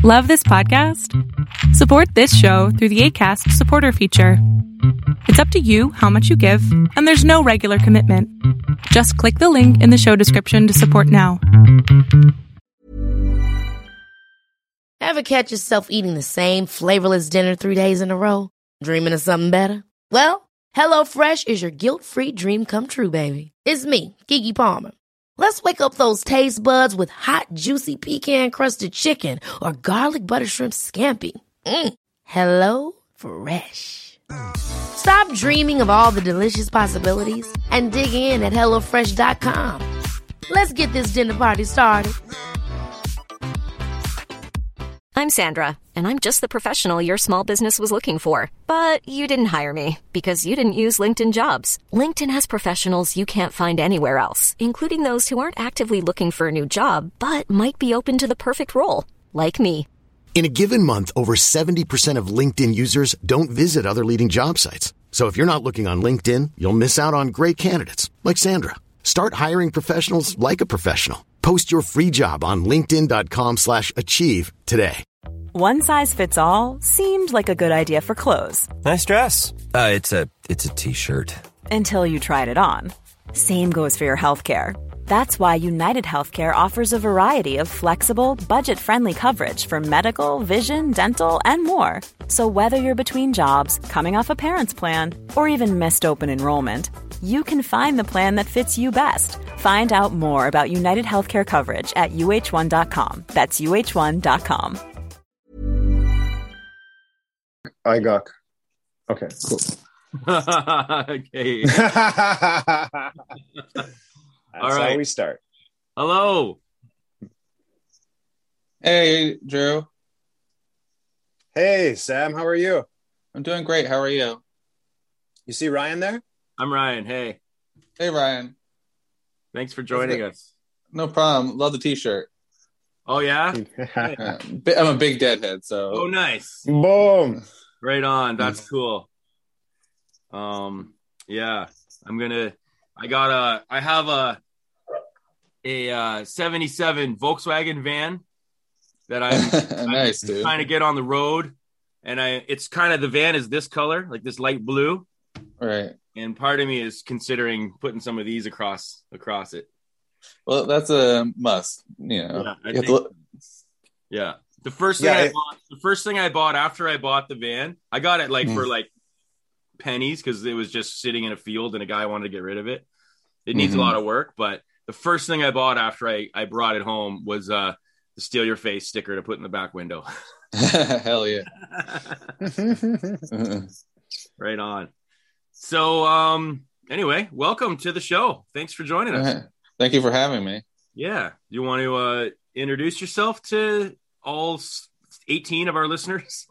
Love this podcast? Support this show through the Acast supporter feature. It's up to you how much you give, and there's no regular commitment. Just click the link in the show description to support now. Ever catch yourself eating the same flavorless dinner 3 days in a row? Dreaming of something better? Well, HelloFresh is your guilt-free dream come true, baby. It's me, Keke Palmer. Let's wake up those taste buds with hot, juicy pecan-crusted chicken or garlic butter shrimp scampi. Hello Fresh. Stop dreaming of all the delicious possibilities and dig in at HelloFresh.com. Let's get this dinner party started. I'm Sandra, and I'm just the professional your small business was looking for. But you didn't hire me because you didn't use LinkedIn Jobs. LinkedIn has professionals you can't find anywhere else, including those who aren't actively looking for a new job, but might be open to the perfect role, like me. In a given month, over 70% of LinkedIn users don't visit other leading job sites. So if you're not looking on LinkedIn, you'll miss out on great candidates like Sandra. Start hiring professionals like a professional. Post your free job on linkedin.com/achieve today. One size fits all seemed like a good idea for clothes. Nice dress. It's a t-shirt. Until you tried it on. Same goes for your healthcare. That's why United Healthcare offers a variety of flexible, budget-friendly coverage for medical, vision, dental, and more. So whether you're between jobs, coming off a parent's plan, or even missed open enrollment, you can find the plan that fits you best. Find out more about United Healthcare coverage at uh1.com. That's uh1.com. I got. Okay, cool. Okay. That's all right. How we start. Hello. Hey, Drew. Hey, Sam. How are you? I'm doing great. How are you? You see Ryan there? I'm Ryan. Hey. Hey, Ryan. Thanks for joining us. No problem. Love the t-shirt. Oh, yeah? I'm a big Deadhead, so. Oh, nice. Boom. Right on. That's cool. Yeah. I have a 77 Volkswagen van that nice, I'm trying to get on the road. And it's kind of, the van is this color, like this light blue. Right. And part of me is considering putting some of these across it. Well, that's a must, you know. Yeah. The first thing I bought after I bought the van, I got it for pennies because it was just sitting in a field and a guy wanted to get rid of it. It needs a lot of work, but the first thing I bought after I brought it home was the Steal Your Face sticker to put in the back window. Hell yeah. Right on. So anyway, welcome to the show. Thanks for joining us. Thank you for having me. Yeah. You want to introduce yourself to all 18 of our listeners?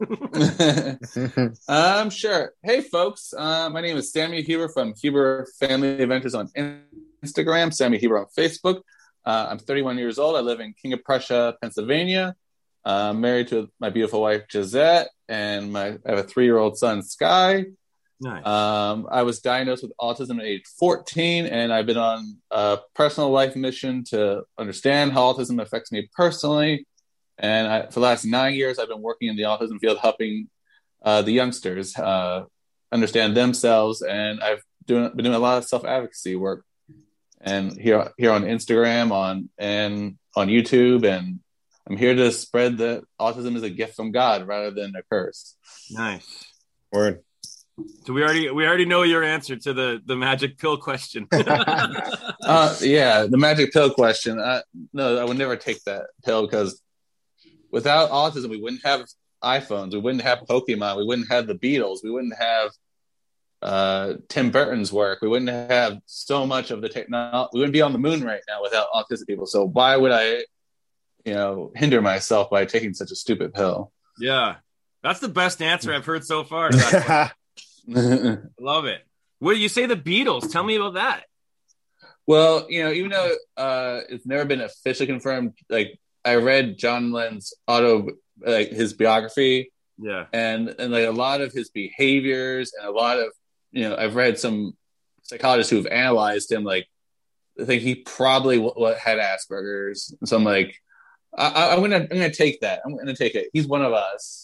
Sure. Hey, folks. My name is Sammy Huber from Huber Family Adventures on Instagram, Sammy Huber on Facebook. I'm 31 years old. I live in King of Prussia, Pennsylvania. Married to my beautiful wife, Gisette, and I have a 3-year-old son, Sky. Nice. I was diagnosed with autism at age 14, and I've been on a personal life mission to understand how autism affects me personally. And for the last 9 years, I've been working in the autism field, helping the youngsters understand themselves. And I've been doing a lot of self-advocacy work, and here on Instagram, and on YouTube, and I'm here to spread that autism is a gift from God rather than a curse. Nice. Word. So we already know your answer to the magic pill question. Yeah, the magic pill question. No, I would never take that pill, because without autism, we wouldn't have iPhones, we wouldn't have Pokemon, we wouldn't have the Beatles, we wouldn't have Tim Burton's work, we wouldn't have so much of the technology. We wouldn't be on the moon right now without autistic people. So why would I, hinder myself by taking such a stupid pill? Yeah, that's the best answer I've heard so far to that. Love it. What do you say, the Beatles? Tell me about that. Well, even though it's never been officially confirmed, like, I read John Lennon's his biography. Yeah. And like a lot of his behaviors, and a lot of, I've read some psychologists who have analyzed him. Like, I think he probably had Asperger's. So I'm like, I'm gonna take that. I'm gonna take it. He's one of us.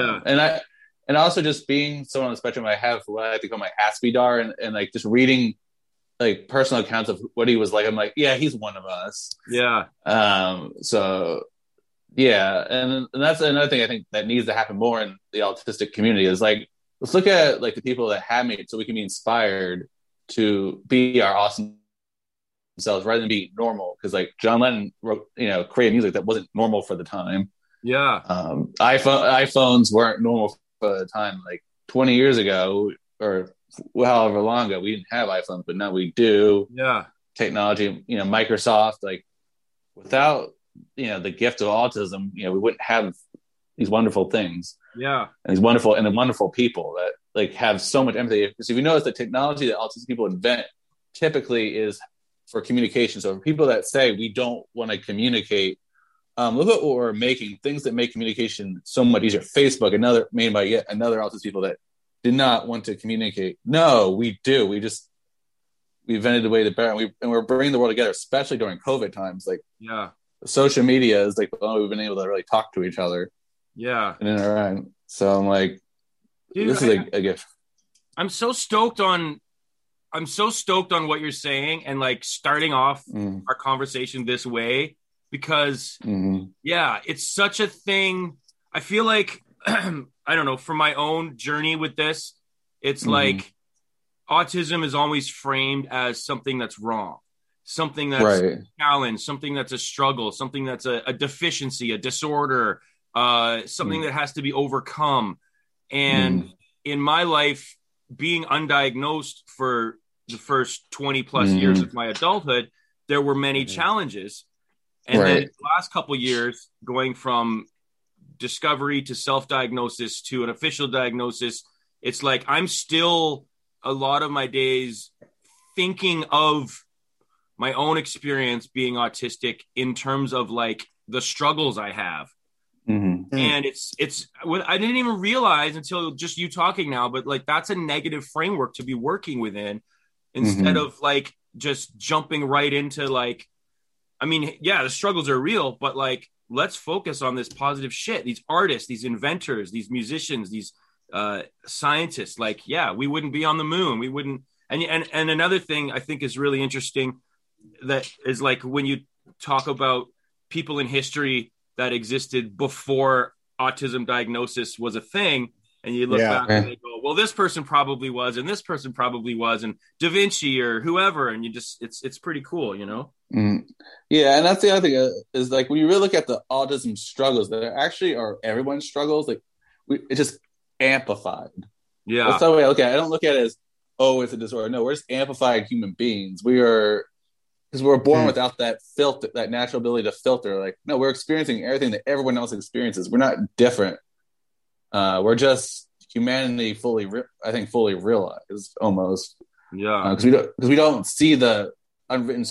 And also just being someone on the spectrum, I have what I like to call my Aspidar, and like just reading like personal accounts of what he was like. I'm like, yeah, he's one of us. Yeah. So yeah, and that's another thing I think that needs to happen more in the autistic community is like, let's look at like the people that have made it so we can be inspired to be our awesome selves rather than be normal. Because like John Lennon wrote, created music that wasn't normal for the time. Yeah. iPhones weren't normal for the time. Like 20 years ago or however long ago, we didn't have iPhones, but now we do. Yeah. Technology, Microsoft, like without, the gift of autism, we wouldn't have these wonderful things. Yeah. And these wonderful people that like have so much empathy. Because if you notice the technology that autistic people invent typically is for communication. So for people that say we don't want to communicate, look at what we're making, things that make communication so much easier. Facebook, made by yet another autistic people that did not want to communicate. No, we do. We invented the way to better, and we're bringing the world together, especially during COVID times. Like, yeah, social media is like the only way we've been able to really talk to each other. Yeah, and interact. So I'm like, dude, this is a gift. I'm so stoked on what you're saying and like starting off our conversation this way because yeah, it's such a thing. I feel like I don't know, for my own journey with this, it's like autism is always framed as something that's wrong, something that's a challenge, something that's a struggle, something that's a deficiency, a disorder, something that has to be overcome. And in my life, being undiagnosed for the first 20 plus years of my adulthood, there were many challenges. And then the last couple of years, going from discovery to self-diagnosis to an official diagnosis, it's like I'm still a lot of my days thinking of my own experience being autistic in terms of like the struggles I have. And it's I didn't even realize until just you talking now, but like that's a negative framework to be working within instead of like just jumping right into like, I mean, yeah, the struggles are real, but like, let's focus on this positive shit. These artists, these inventors, these musicians, these scientists, like, yeah, we wouldn't be on the moon. We wouldn't. And another thing I think is really interesting that is like when you talk about people in history that existed before autism diagnosis was a thing, and you look back and they go, well, this person probably was, and this person probably was, and Da Vinci or whoever, and you just, it's pretty cool, you know? Yeah, and that's the other thing is like when you really look at the autism struggles, that actually are everyone's struggles. Like it's just amplified. Yeah, that's the way I look at it. I don't look at it as it's a disorder. No, we're just amplified human beings. We are, because we're born without that filter, that natural ability to filter. Like, no, we're experiencing everything that everyone else experiences. We're not different. We're just humanity fully realized almost. Yeah, because we don't see the unwritten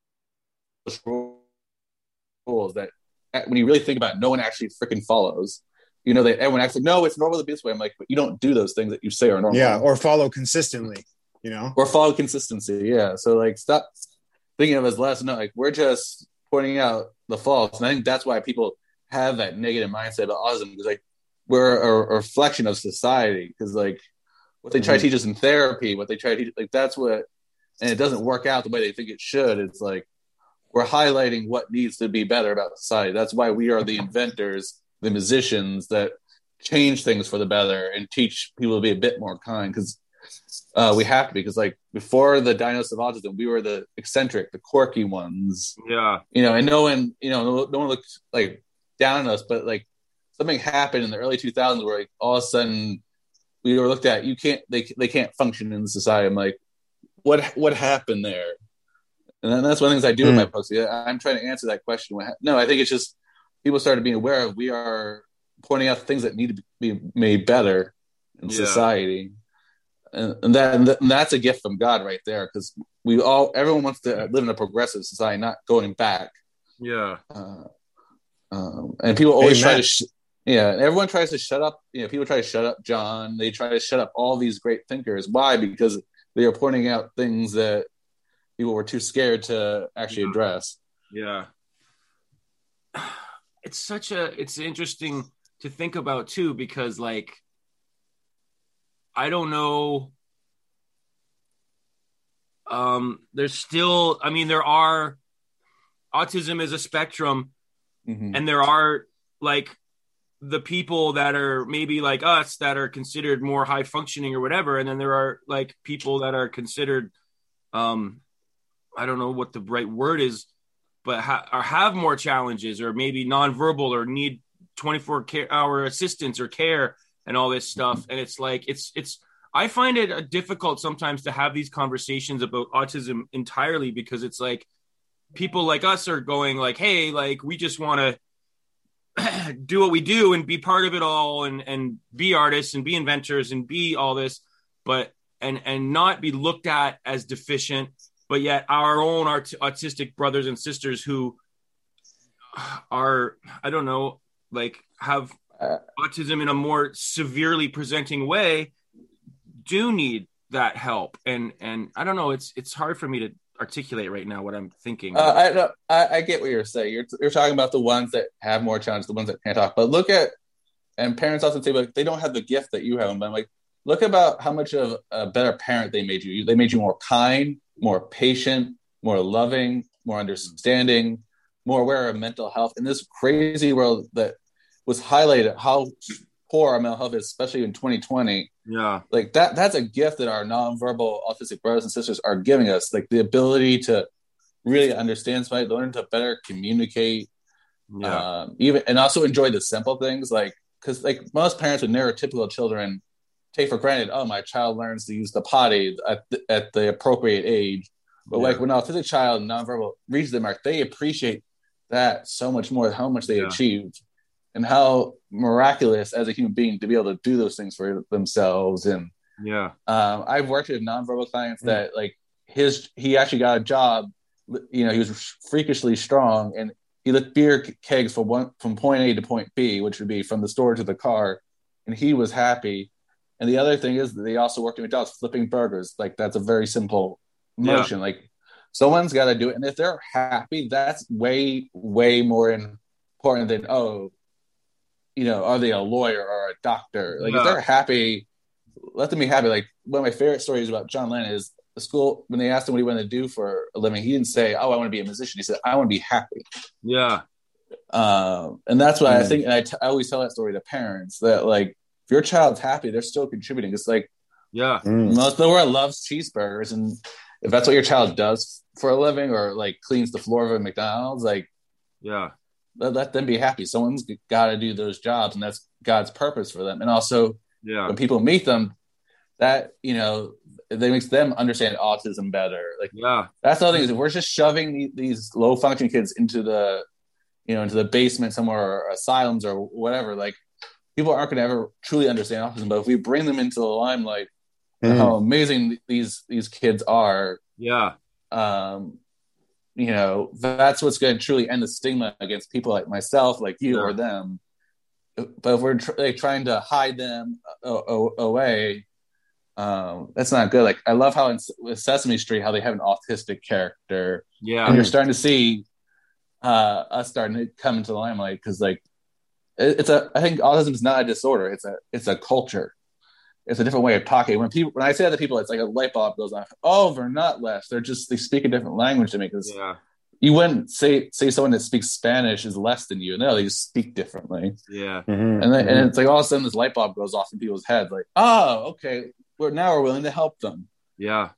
rules that when you really think about it, no one actually freaking follows. You know, that everyone acts like, no, it's normal to be this way. I'm like, but you don't do those things that you say are normal. Yeah, or follow consistently, you know? Or follow consistency, yeah. So, like, stop thinking of it as less. No, like, we're just pointing out the faults. And I think that's why people have that negative mindset about autism, because, like, we're a reflection of society. Because, like, what they try to teach us in therapy, what they try to teach, like, that's what, and it doesn't work out the way they think it should. It's like, we're highlighting what needs to be better about society. That's why we are the inventors, the musicians that change things for the better and teach people to be a bit more kind, because we have to be. Because like before the diagnosis of autism, we were the eccentric, the quirky ones. Yeah, you know, and no one looked like down on us. But like something happened in the early 2000s where like all of a sudden we were looked at. They can't function in society. I'm like, what happened there? And then that's one of the things I do in my posts. I'm trying to answer that question. No, I think it's just people started being aware of, we are pointing out things that need to be made better in society. And that's a gift from God right there. Because everyone wants to live in a progressive society, not going back. Yeah. And people always try to, everyone tries to shut up. You know, people try to shut up John. They try to shut up all these great thinkers. Why? Because they are pointing out things that people were too scared to actually address. Yeah. it's interesting to think about too, because like, I don't know. There's still, I mean, autism is a spectrum, and there are like the people that are maybe like us that are considered more high functioning or whatever. And then there are like people that are considered, I don't know what the right word is, but have more challenges, or maybe nonverbal, or need 24-hour assistance or care and all this stuff. And it's like, I find it difficult sometimes to have these conversations about autism entirely, because it's like people like us are going like, hey, like we just want to do what we do and be part of it all, and be artists and be inventors and be all this, but and not be looked at as deficient. But yet our own autistic brothers and sisters who are, I don't know, like have autism in a more severely presenting way do need that help. And I don't know, it's hard for me to articulate right now what I'm thinking. I get what you're saying. You're talking about the ones that have more challenges, the ones that can't talk. But look at, and parents often say, like, they don't have the gift that you have. But I'm like, look about how much of a better parent they made you. They made you more kind, more patient, more loving, more understanding, more aware of mental health. In this crazy world that was highlighted how poor our mental health is, especially in 2020. Yeah. Like that's a gift that our nonverbal autistic brothers and sisters are giving us, like the ability to really understand somebody, learn to better communicate, even, and also enjoy the simple things. Like, cause like most parents with neurotypical children take for granted, oh, my child learns to use the potty at the appropriate age. But like when an autistic child nonverbal reaches the mark, they appreciate that so much more, how much they achieved. And how miraculous as a human being to be able to do those things for themselves. And I've worked with nonverbal clients that like he actually got a job. You know, he was freakishly strong, and he lit beer kegs from point A to point B, which would be from the store to the car, and he was happy. And the other thing is that they also worked at McDonald's flipping burgers. Like that's a very simple motion. Like someone's got to do it, and if they're happy, that's way more important than you know, are they a lawyer or a doctor? Like, if they're happy, let them be happy. Like, one of my favorite stories about John Lennon is the school, when they asked him what he wanted to do for a living, he didn't say, oh, I want to be a musician. He said, I want to be happy. Yeah. And that's what I think. And I always tell that story to parents that, like, if your child's happy, they're still contributing. It's like, most of the world loves cheeseburgers. And if that's what your child does for a living, or like cleans the floor of a McDonald's, like, let them be happy. Someone's got to do those jobs, and that's God's purpose for them. And also, when people meet them, that, you know, it makes them understand autism better. Like, that's the other thing is, if we're just shoving these low functioning kids into the, you know, into the basement somewhere, or asylums or whatever, like, people aren't going to ever truly understand autism. But if we bring them into the limelight, how amazing these kids are, you know, that's what's going to truly end the stigma against people like myself, like you, or them. But if we're trying to hide them away, that's not good. Like, I love how with Sesame Street, how they have an autistic character. And you're starting to see us starting to come into the limelight, because like I think autism is not a disorder. It's a culture. It's a different way of talking. When I say that to people, it's like a light bulb goes off. Oh, they're not less. They speak a different language to me. Because you wouldn't say someone that speaks Spanish is less than you. No, they just speak differently. And it's like all of a sudden this light bulb goes off in people's heads. Like, oh, okay, we're willing to help them. 100%.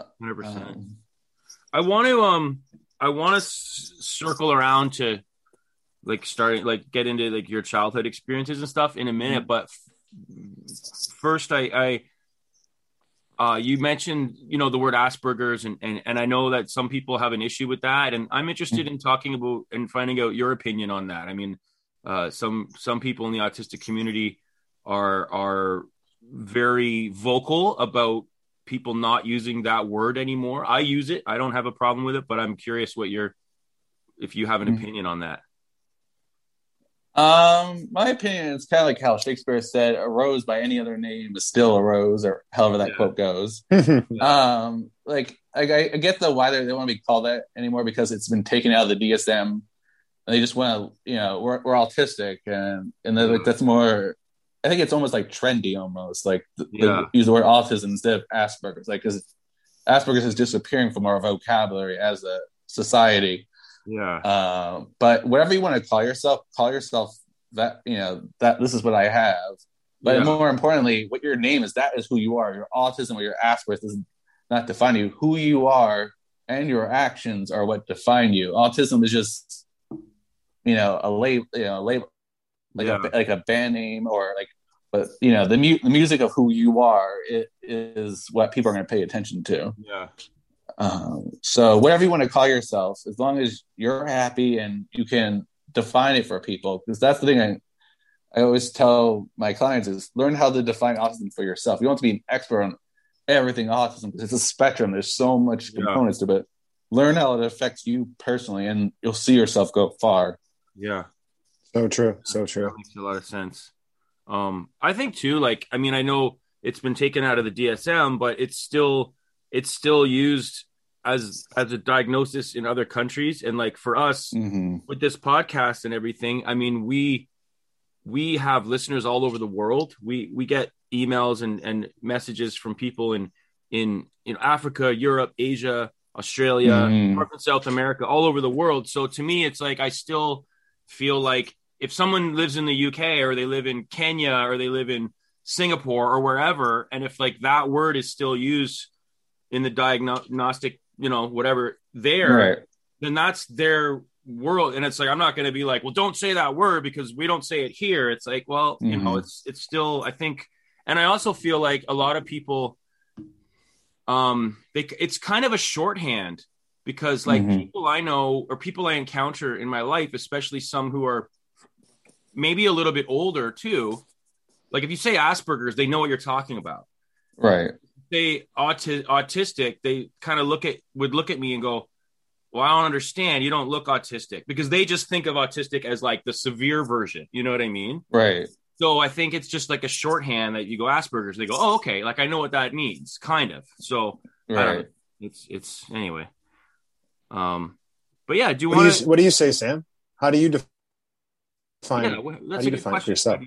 I want to circle around to like starting, like get into like your childhood experiences and stuff in a minute, but first, I you mentioned, you know, the word Asperger's, and I know that some people have an issue with that, and I'm interested in talking about and finding out your opinion on that. I mean, some people in the autistic community are very vocal about people not using that word anymore. I use it. I don't have a problem with it, but I'm curious if you have an opinion on that. My opinion is kind of like how Shakespeare said, a rose by any other name is still a rose, or however that quote goes. Like, I get why they don't want to be called that anymore, because it's been taken out of the DSM and they just want to, we're autistic, and like that's more. I think it's almost like trendy, almost like use the word autism instead of Asperger's, like because Asperger's is disappearing from our vocabulary as a society. Yeah. But whatever you want to call yourself that, that this is what I have. But more importantly, what your name is, that is who you are. Your autism or your Asperger's does not define you. Who you are and your actions are what define you. Autism is just, a label, like a band name or like, but the music of who you are, it is what people are going to pay attention to. Yeah. So whatever you want to call yourself, as long as you're happy and you can define it for people, because that's the thing I always tell my clients is learn how to define autism for yourself. You don't have to be an expert on everything autism because it's a spectrum. There's so much components to it. Learn how it affects you personally, and you'll see yourself go far. Yeah. So true. So true. That makes a lot of sense. I think too, like, I mean, I know it's been taken out of the DSM, but it's still used as a diagnosis in other countries. And like for us with this podcast and everything, I mean, we have listeners all over the world. We get emails and messages from people in Africa, Europe, Asia, Australia, North and South America, all over the world. So to me, it's like, I still feel like if someone lives in the UK or they live in Kenya or they live in Singapore or wherever, and if like that word is still used in the diagnostic, whatever there, right, then that's their world. And it's like, I'm not going to be like, well, don't say that word because we don't say it here. It's like, well, it's still, I think, and I also feel like a lot of people, it's kind of a shorthand because like people I know or people I encounter in my life, especially some who are maybe a little bit older too. Like if you say Asperger's, they know what you're talking about. Right. They autistic, they kind of would look at me and go, well, I don't understand. You don't look autistic, because they just think of autistic as like the severe version. You know what I mean? Right. So I think it's just like a shorthand that you go Asperger's. They go, oh, okay. Like I know what that means, kind of. So right. I don't know. It's anyway. But yeah, what do you say, Sam? How do you define? That's a good question. For yourself?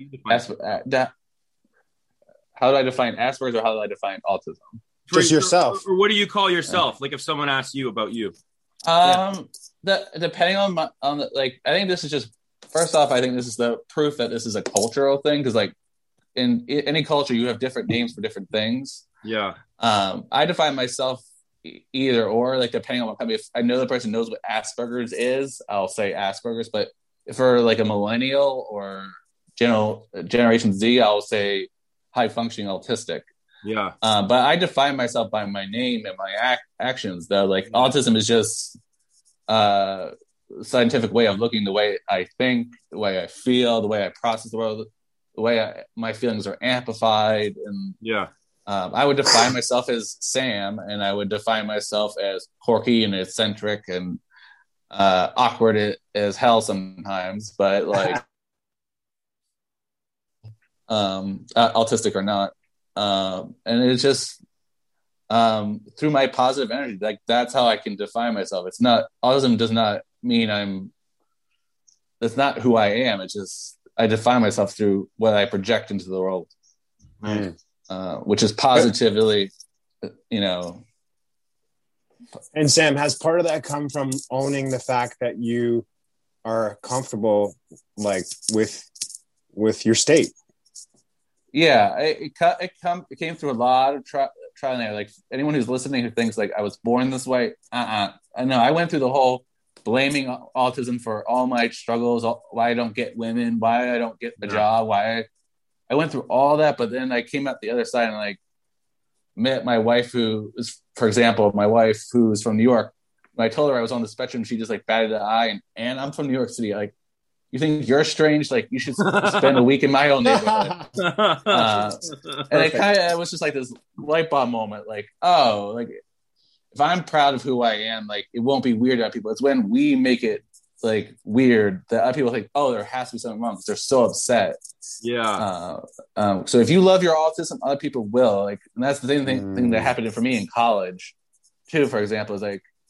How do I define Asperger's, or how do I define autism? Just yourself. Or what do you call yourself? Like if someone asks you about you. Depending on I think this is just, first off, I think this is the proof that this is a cultural thing, because like in any culture you have different names for different things. Yeah. I define myself either or, like depending on if I know the person knows what Asperger's is, I'll say Asperger's, but for like a millennial or Generation Z, I'll say high functioning autistic. Yeah. But I define myself by my name and my actions, though. Like autism is just a scientific way of looking, the way I think, the way I feel, the way I process the world, the way my feelings are amplified. And I would define myself as Sam, and I would define myself as quirky and eccentric and awkward as hell sometimes, but like autistic or not. And it's just through my positive energy, like that's how I can define myself. It's not, autism does not mean that's not who I am. It's just I define myself through what I project into the world, which is positively, And Sam, has part of that come from owning the fact that you are comfortable, like with your state? Yeah, it came through a lot of trial and error. Like anyone who's listening who thinks like I was born this way, I know I went through the whole blaming autism for all my struggles, why I don't get women, why I don't get a job, why I went through all that. But then I came out the other side and like met my wife, who is, for example, my wife who's from New York. When I told her I was on the spectrum, she just like batted an eye, and I'm from New York City. Like, you think you're strange? Like, you should spend a week in my own neighborhood. And it was just like this light bulb moment. Like, oh, like if I'm proud of who I am, like it won't be weird to other people. It's when we make it like weird that other people think, oh, there has to be something wrong, because they're so upset. Yeah. So if you love your autism, other people will. Like, and that's the thing that happened for me in college too. For example, is like,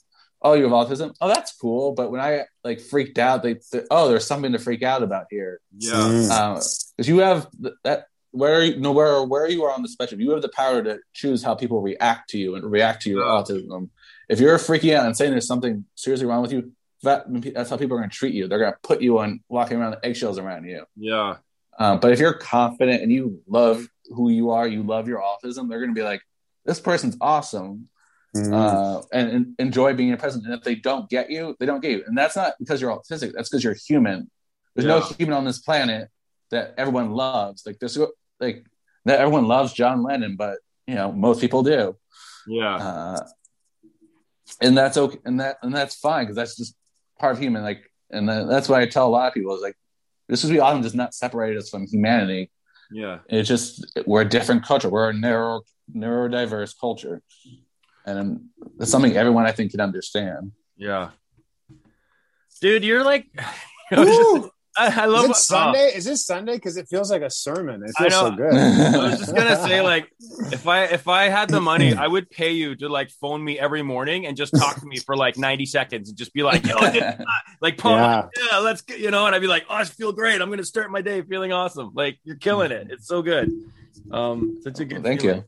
oh, you have autism? Oh, that's cool. But when I like freaked out, there's something to freak out about here. Yeah. Because you have that where you are on the spectrum, you have the power to choose how people react to you and react to your autism. If you're freaking out and saying there's something seriously wrong with you, that's how people are going to treat you. They're going to put you on walking around with eggshells around you. Yeah. But if you're confident and you love who you are, you love your autism, they're going to be like, this person's awesome. And enjoy being your presence. And if they don't get you, they don't get you. And that's not because you're autistic. That's because you're human. There's no human on this planet that everyone loves. Like that everyone loves John Lennon, but most people do. Yeah. And that's okay. And that's fine, because that's just part of human. Like, and that's why I tell a lot of people is like, this is autism does not separate us from humanity. Yeah. It's just, we're a different culture. We're a neurodiverse culture. And that's something everyone, I think, can understand. Yeah. Dude, you're like, I love Is it Sunday? Is this Sunday? Because it feels like a sermon. It feels so good. I was just gonna say, like, if I had the money, I would pay you to like phone me every morning and just talk to me for like 90 seconds and just be like, yo, like, let's get, and I'd be like, oh, I feel great. I'm gonna start my day feeling awesome. Like, you're killing it. It's so good. Such a good. Thank you.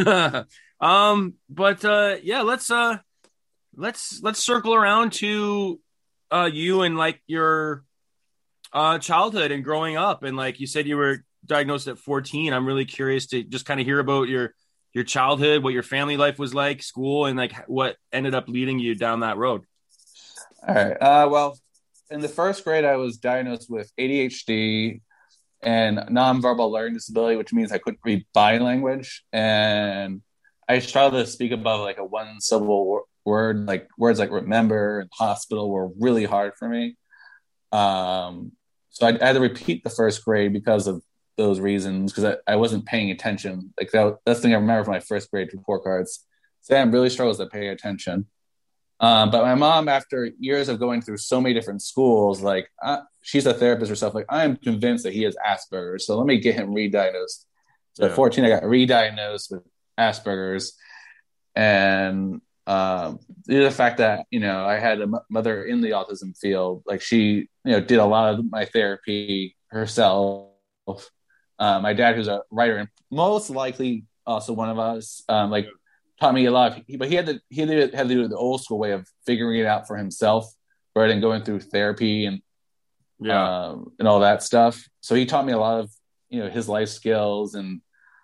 But yeah, let's circle around to you and like your childhood and growing up. And like you said, you were diagnosed at 14. I'm really curious to just kind of hear about your childhood, what your family life was like, school, and like what ended up leading you down that road. All right. Well, in the first grade, I was diagnosed with ADHD and nonverbal learning disability, which means I couldn't read body language. And I struggled to speak above like a one syllable word, like words like remember and hospital were really hard for me. So I had to repeat the first grade because of those reasons, because I wasn't paying attention. Like that's the thing I remember from my first grade report cards. Sam really struggles to pay attention. But my mom, after years of going through so many different schools, like she's a therapist herself, like I'm convinced that he has Asperger's. So let me get him re-diagnosed. So at 14, I got re-diagnosed with Asperger's. And the fact that, I had a mother in the autism field, like she, did a lot of my therapy herself. My dad, who's a writer and most likely also one of us, taught me a lot. But he had to do the old school way of figuring it out for himself, rather than going through therapy and all that stuff. So he taught me a lot of his life skills and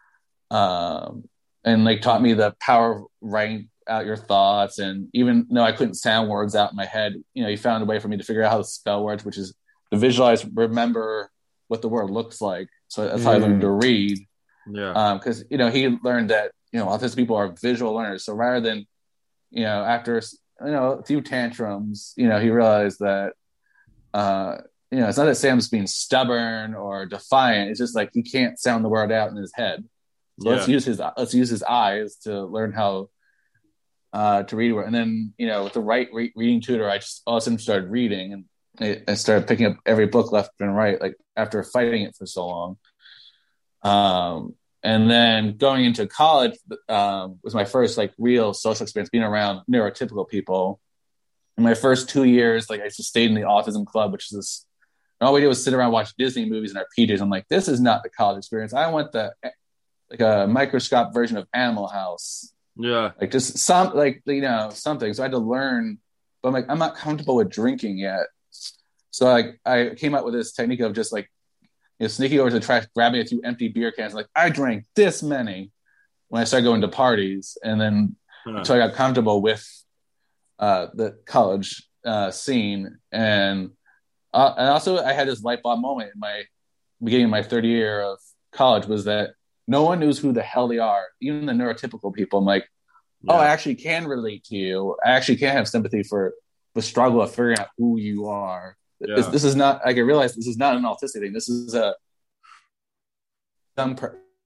like taught me the power of writing out your thoughts. And even though I couldn't sound words out in my head, he found a way for me to figure out how to spell words, which is to visualize, remember what the word looks like. So that's how I learned to read. Yeah. Because he learned that autistic people are visual learners. So rather than after a few tantrums, he realized that it's not that Sam's being stubborn or defiant. It's just like he can't sound the word out in his head. So let's use his eyes to learn how to read. And then with the right reading tutor, I just all of a sudden started reading, and I started picking up every book left and right, like after fighting it for so long. And then going into college was my first like real social experience, being around neurotypical people. In my first 2 years, like I just stayed in the autism club, which is this. And all we did was sit around, watch Disney movies in our PJs. I'm like, this is not the college experience. I want like a microscope version of Animal House. Yeah. Like just something. So I had to learn, but I'm like, I'm not comfortable with drinking yet. So like I came up with this technique of just like, sneaking over to the trash, grabbing a few empty beer cans. Like I drank this many when I started going to parties. And then until I got comfortable with the college scene. And also I had this light bulb moment in my beginning of my third year of college, was that no one knows who the hell they are. Even the neurotypical people. I'm like, I actually can relate to you. I actually can have sympathy for the struggle of figuring out who you are. Yeah. This is not, I can realize this is not an autistic thing. This is a dumb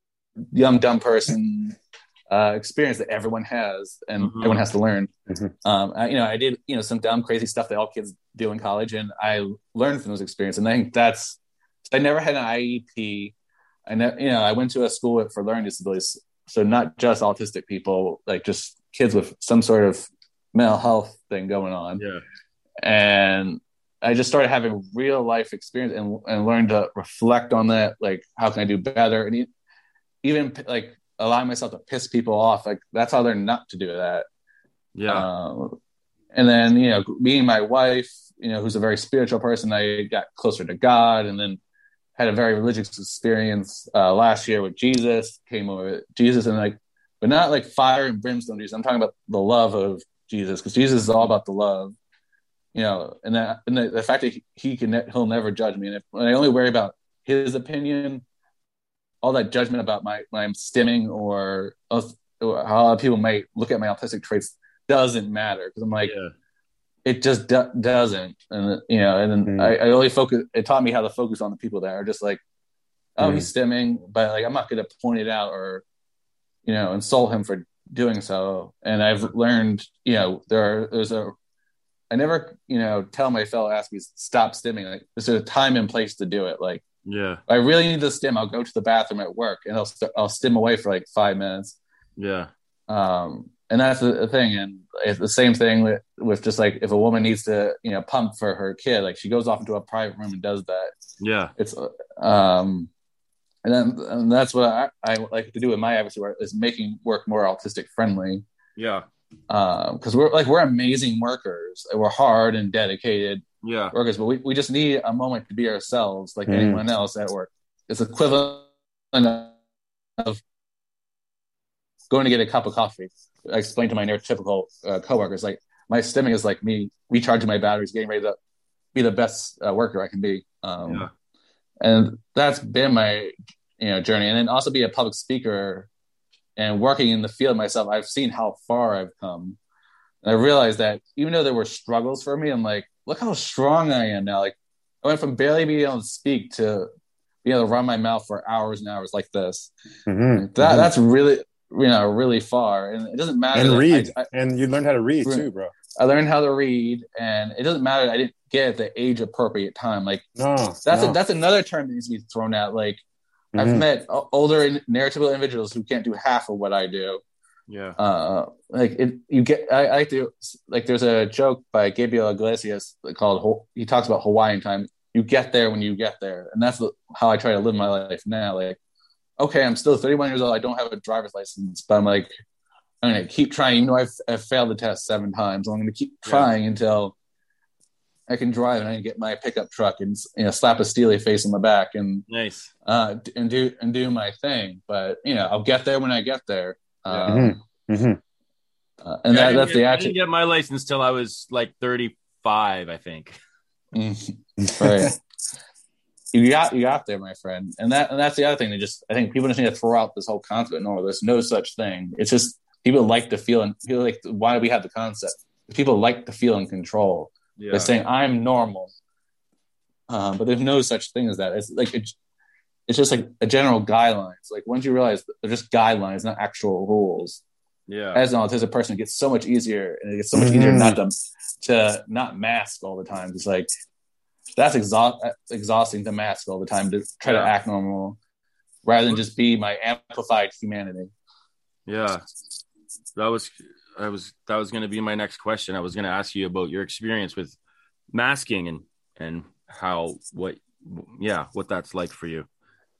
person experience that everyone has, and everyone has to learn. I did, some dumb, crazy stuff that all kids do in college, and I learned from those experiences. And I think I never had an IEP. I went to a school for learning disabilities, so not just autistic people, like just kids with some sort of mental health thing going on. Yeah. And I just started having real life experience and learned to reflect on that. Like, how can I do better? And even like allowing myself to piss people off. Like, that's how I learned not to do that. Yeah. And then, you know, meeting my wife, you know, who's a very spiritual person, I got closer to God, and then had a very religious experience last year with Jesus, came over with Jesus, and like, but not like fire and brimstone Jesus. I'm talking about the love of Jesus, because Jesus is all about the love, you know, and the fact that he'll never judge me. And I only worry about his opinion, all that judgment about when I'm stimming or how people might look at my autistic traits doesn't matter, because I'm like, it just doesn't. And, you know, and then I only focus, it taught me how to focus on the people that are just like, oh, he's stimming, but like, I'm not going to point it out or, you know, insult him for doing so. And I've learned, you know, I never, you know, tell my fellow Askies, stop stimming. Like, there's a time and place to do it. Like, if I really need to stim, I'll go to the bathroom at work and I'll stim away for like 5 minutes. Yeah. And that's the thing. And it's the same thing with just like, if a woman needs to, you know, pump for her kid, like she goes off into a private room and does that. Yeah. It's, and that's what I like to do with my advocacy work, is making work more autistic friendly. Yeah. Because we're amazing workers. We're hard and dedicated workers, but we just need a moment to be ourselves like anyone else at work. It's equivalent of going to get a cup of coffee. I explained to my neurotypical coworkers, like, my stimming is like me recharging my batteries, getting ready to be the best worker I can be. And that's been my, you know, journey. And then also be a public speaker and working in the field myself, I've seen how far I've come. And I realized that even though there were struggles for me, I'm like, look how strong I am now. Like, I went from barely being able to speak to being able to run my mouth for hours and hours like this. That's really, you know, really far. And it doesn't matter. And read. And you learned how to read too, bro. I learned how to read, and it doesn't matter. I didn't get at the age appropriate time. Like, that's another term that needs to be thrown out. Like, I've met older neurotypical individuals who can't do half of what I do. Yeah. Like, I like to, like, there's a joke by Gabriel Iglesias called, he talks about Hawaiian time. You get there when you get there. And that's how I try to live my life now. Like, okay, I'm still 31 years old. I don't have a driver's license, but I'm like, I'm going to keep trying. Even though I've failed the test 7 times, I'm going to keep trying until I can drive and I can get my pickup truck and, you know, slap a steely face on the back and and do my thing. But, you know, I'll get there when I get there. And that's the action. I didn't get my license till I was like 35, I think. Right. You got there, my friend. And that's the other thing. I think people just need to throw out this whole concept. No, there's no such thing. It's just people like to feel, and feel like, why do we have the concept? People like to feel in control. They're saying I'm normal, but there's no such thing as that. It's like it's just like a general guidelines. Like, once you realize they're just guidelines, not actual rules. Yeah. As an autistic person, it gets so much easier, and it gets so much easier not to not mask all the time. It's like that's exhausting to mask all the time, to try to act normal rather than just be my amplified humanity. Yeah, that was going to be my next question. I was going to ask you about your experience with masking and what that's like for you.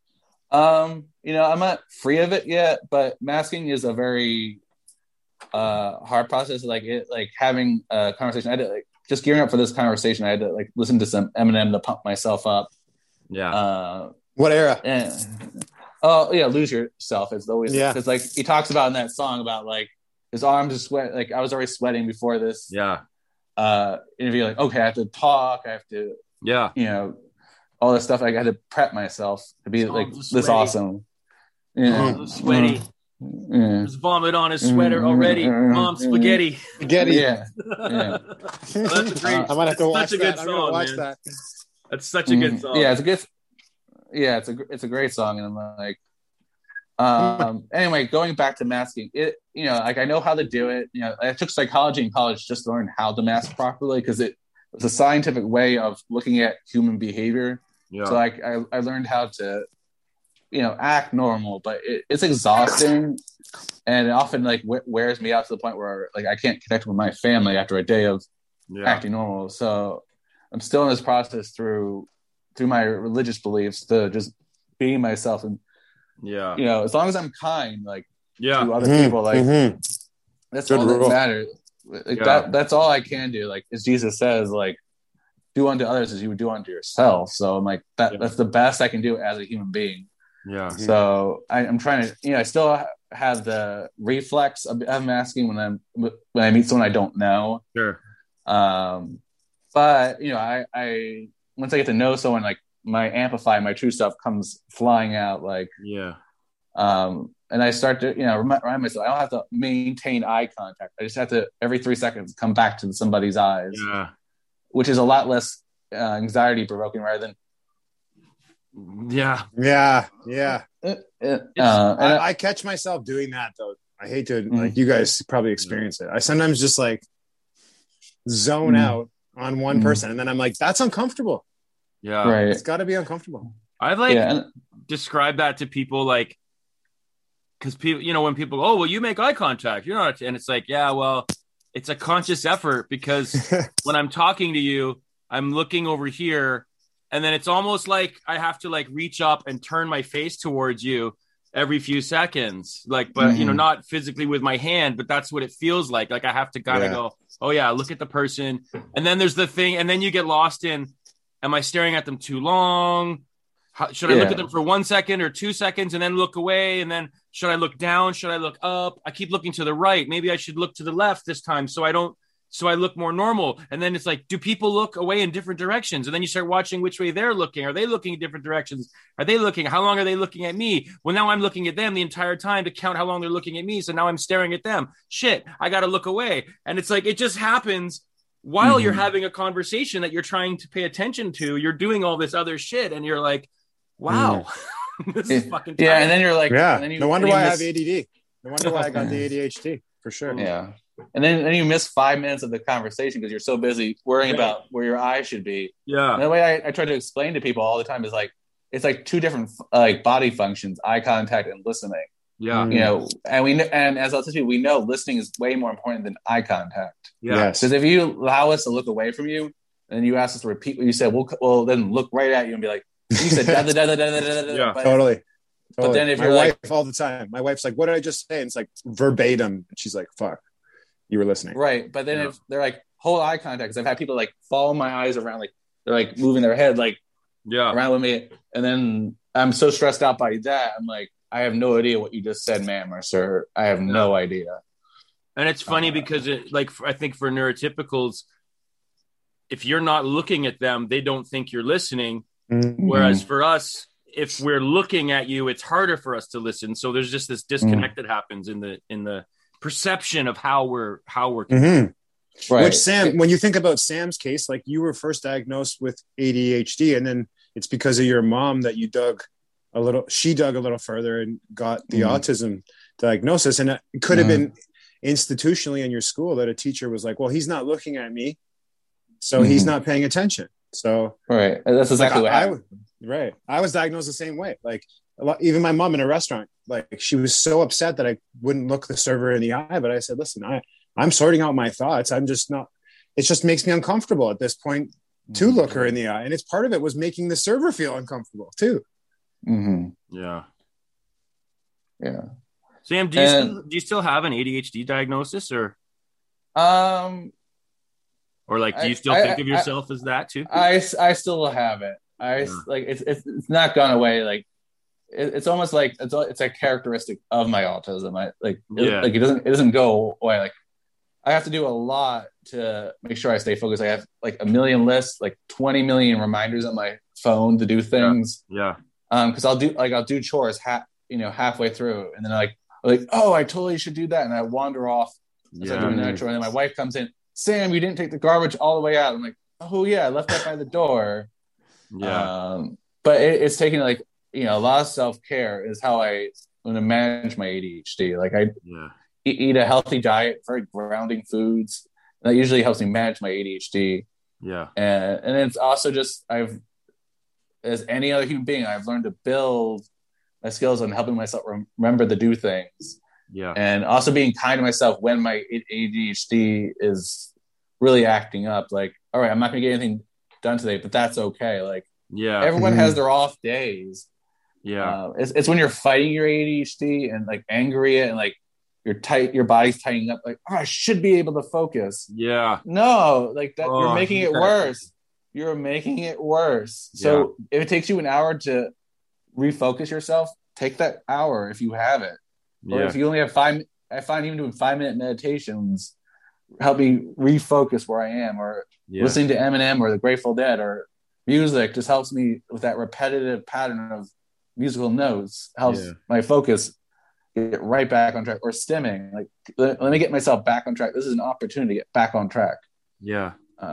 You know, I'm not free of it yet, but masking is a very hard process. Like having a conversation, I had to, like, just gearing up for this conversation, I had to like listen to some Eminem to pump myself up. Yeah. What era? Lose Yourself is always, because like he talks about in that song about like his arms are sweat. Like, I was already sweating before this interview. Like, okay, I have to talk. I have to, you know, all this stuff. Like, I had to prep myself to be like this awesome. Yeah. Sweaty. There's vomit on his sweater already. Mom, spaghetti. Yeah. That's a great. I might have to watch such a that. good I'm song, gonna watch man. that. That's such a good song. Yeah, it's a good. Yeah, it's a great song, and I'm like, anyway, going back to masking, it, you know, like, I know how to do it. You know, I took psychology in college just to learn how to mask properly, because it was a scientific way of looking at human behavior. Yeah. So I learned how to, you know, act normal, but it's exhausting and it often like wears me out to the point where like I can't connect with my family after a day of acting normal. So I'm still in this process through my religious beliefs to just being myself, and as long as I'm kind, like to other people, like that's all that matters. Like that's all I can do. Like as Jesus says, like do unto others as you would do unto yourself. So I'm like that's the best I can do as a human being. Yeah. So I'm trying to, I still have the reflex of asking when I meet someone I don't know. Sure. But I once I get to know someone, like my true stuff comes flying out. Like and I start to remind myself I don't have to maintain eye contact. I just have to every 3 seconds come back to somebody's eyes. Yeah. Which is a lot less anxiety provoking rather than. I catch myself doing that though. I hate to like you guys probably experience it. I sometimes just like zone out on one person, and then I'm like, that's uncomfortable. Yeah, right. It's got to be uncomfortable. I've described that to people, like, because people, when people, oh, well, you make eye contact, you're not, and it's like, yeah, well, it's a conscious effort because when I'm talking to you, I'm looking over here. And then it's almost like I have to like reach up and turn my face towards you every few seconds, like, but not physically with my hand, but that's what it feels like. Like I have to kind of go, oh yeah, look at the person. And then there's the thing. And then you get lost in, am I staring at them too long? Should I look at them for 1 second or 2 seconds and then look away? And then should I look down? Should I look up? I keep looking to the right. Maybe I should look to the left this time. So I look more normal. And then it's like, do people look away in different directions? And then you start watching which way they're looking. Are they looking in different directions? Are they looking? How long are they looking at me? Well, now I'm looking at them the entire time to count how long they're looking at me. So now I'm staring at them. Shit, I got to look away. And it's like, it just happens while you're having a conversation that you're trying to pay attention to. You're doing all this other shit. And you're like, wow, this is fucking tired. Yeah. And then you're like, no wonder why I have ADD. No wonder why I got the ADHD for sure. Yeah. And then you miss 5 minutes of the conversation because you're so busy worrying about where your eyes should be. Yeah. And the way I try to explain to people all the time is like, it's like two different like body functions, eye contact and listening. Yeah. And as autistic, we know listening is way more important than eye contact. Yeah. Because if you allow us to look away from you and you ask us to repeat what you said, we'll then look right at you and be like, you said da da da da da da da. Yeah, totally. But then if my wife all the time, my wife's like, what did I just say? And it's like verbatim. She's like, fuck. You were listening. Right. But then if they're like, hold eye contact, because I've had people like follow my eyes around, like they're like moving their head like around with me. And then I'm so stressed out by that. I'm like, I have no idea what you just said, ma'am or sir. I have no idea. And it's funny because I think for neurotypicals, if you're not looking at them, they don't think you're listening. Mm-hmm. Whereas for us, if we're looking at you, it's harder for us to listen. So there's just this disconnect that happens in the perception of how we're right. Which Sam, when you think about Sam's case, like you were first diagnosed with ADHD, and then it's because of your mom that she dug a little further and got the autism diagnosis. And it could have been institutionally in your school that a teacher was like, well, he's not looking at me, so he's not paying attention. So right, that's exactly what happened. Right, I was diagnosed the same way. Like even my mom in a restaurant, like she was so upset that I wouldn't look the server in the eye. But I said, listen, I'm sorting out my thoughts. I'm just not. It just makes me uncomfortable at this point to look her in the eye, and it's part of it was making the server feel uncomfortable too. Mm-hmm. Yeah. Sam, do you still have an ADHD diagnosis, or like, do you still think of yourself as that too? I still have it. Like it's not gone away. Like it's almost like it's a characteristic of my autism. It doesn't go away. Like I have to do a lot to make sure I stay focused. I have like a million lists, like 20 million reminders on my phone to do things. Yeah. Because I'll do chores halfway through, and then like oh, I totally should do that, and I wander off as I'm doing that chore, and then my wife comes in. Sam, you didn't take the garbage all the way out. I'm like, oh yeah, I left that by the door. Yeah. But it's taking like, a lot of self-care is how I want to manage my ADHD. Like I eat a healthy diet, very grounding foods. And that usually helps me manage my ADHD. Yeah. And it's also just, as any other human being, I've learned to build my skills on helping myself remember to do things. Yeah. And also being kind to myself when my ADHD is really acting up. Like, all right, I'm not going to get anything done today, but that's okay. Like, everyone has their off days. Yeah. It's when you're fighting your ADHD and like angry and like your body's tightening up. Like, oh, I should be able to focus. Yeah. No, like that. You're making it worse. You're making it worse. So if it takes you an hour to refocus yourself, take that hour if you have it. Or if you only have 5, I find even doing 5-minute meditations help me refocus where I am, or listening to Eminem or the Grateful Dead or music just helps me with that repetitive pattern of musical notes, helps my focus get right back on track. Or stimming, like let me get myself back on track. This is an opportunity to get back on track. Yeah.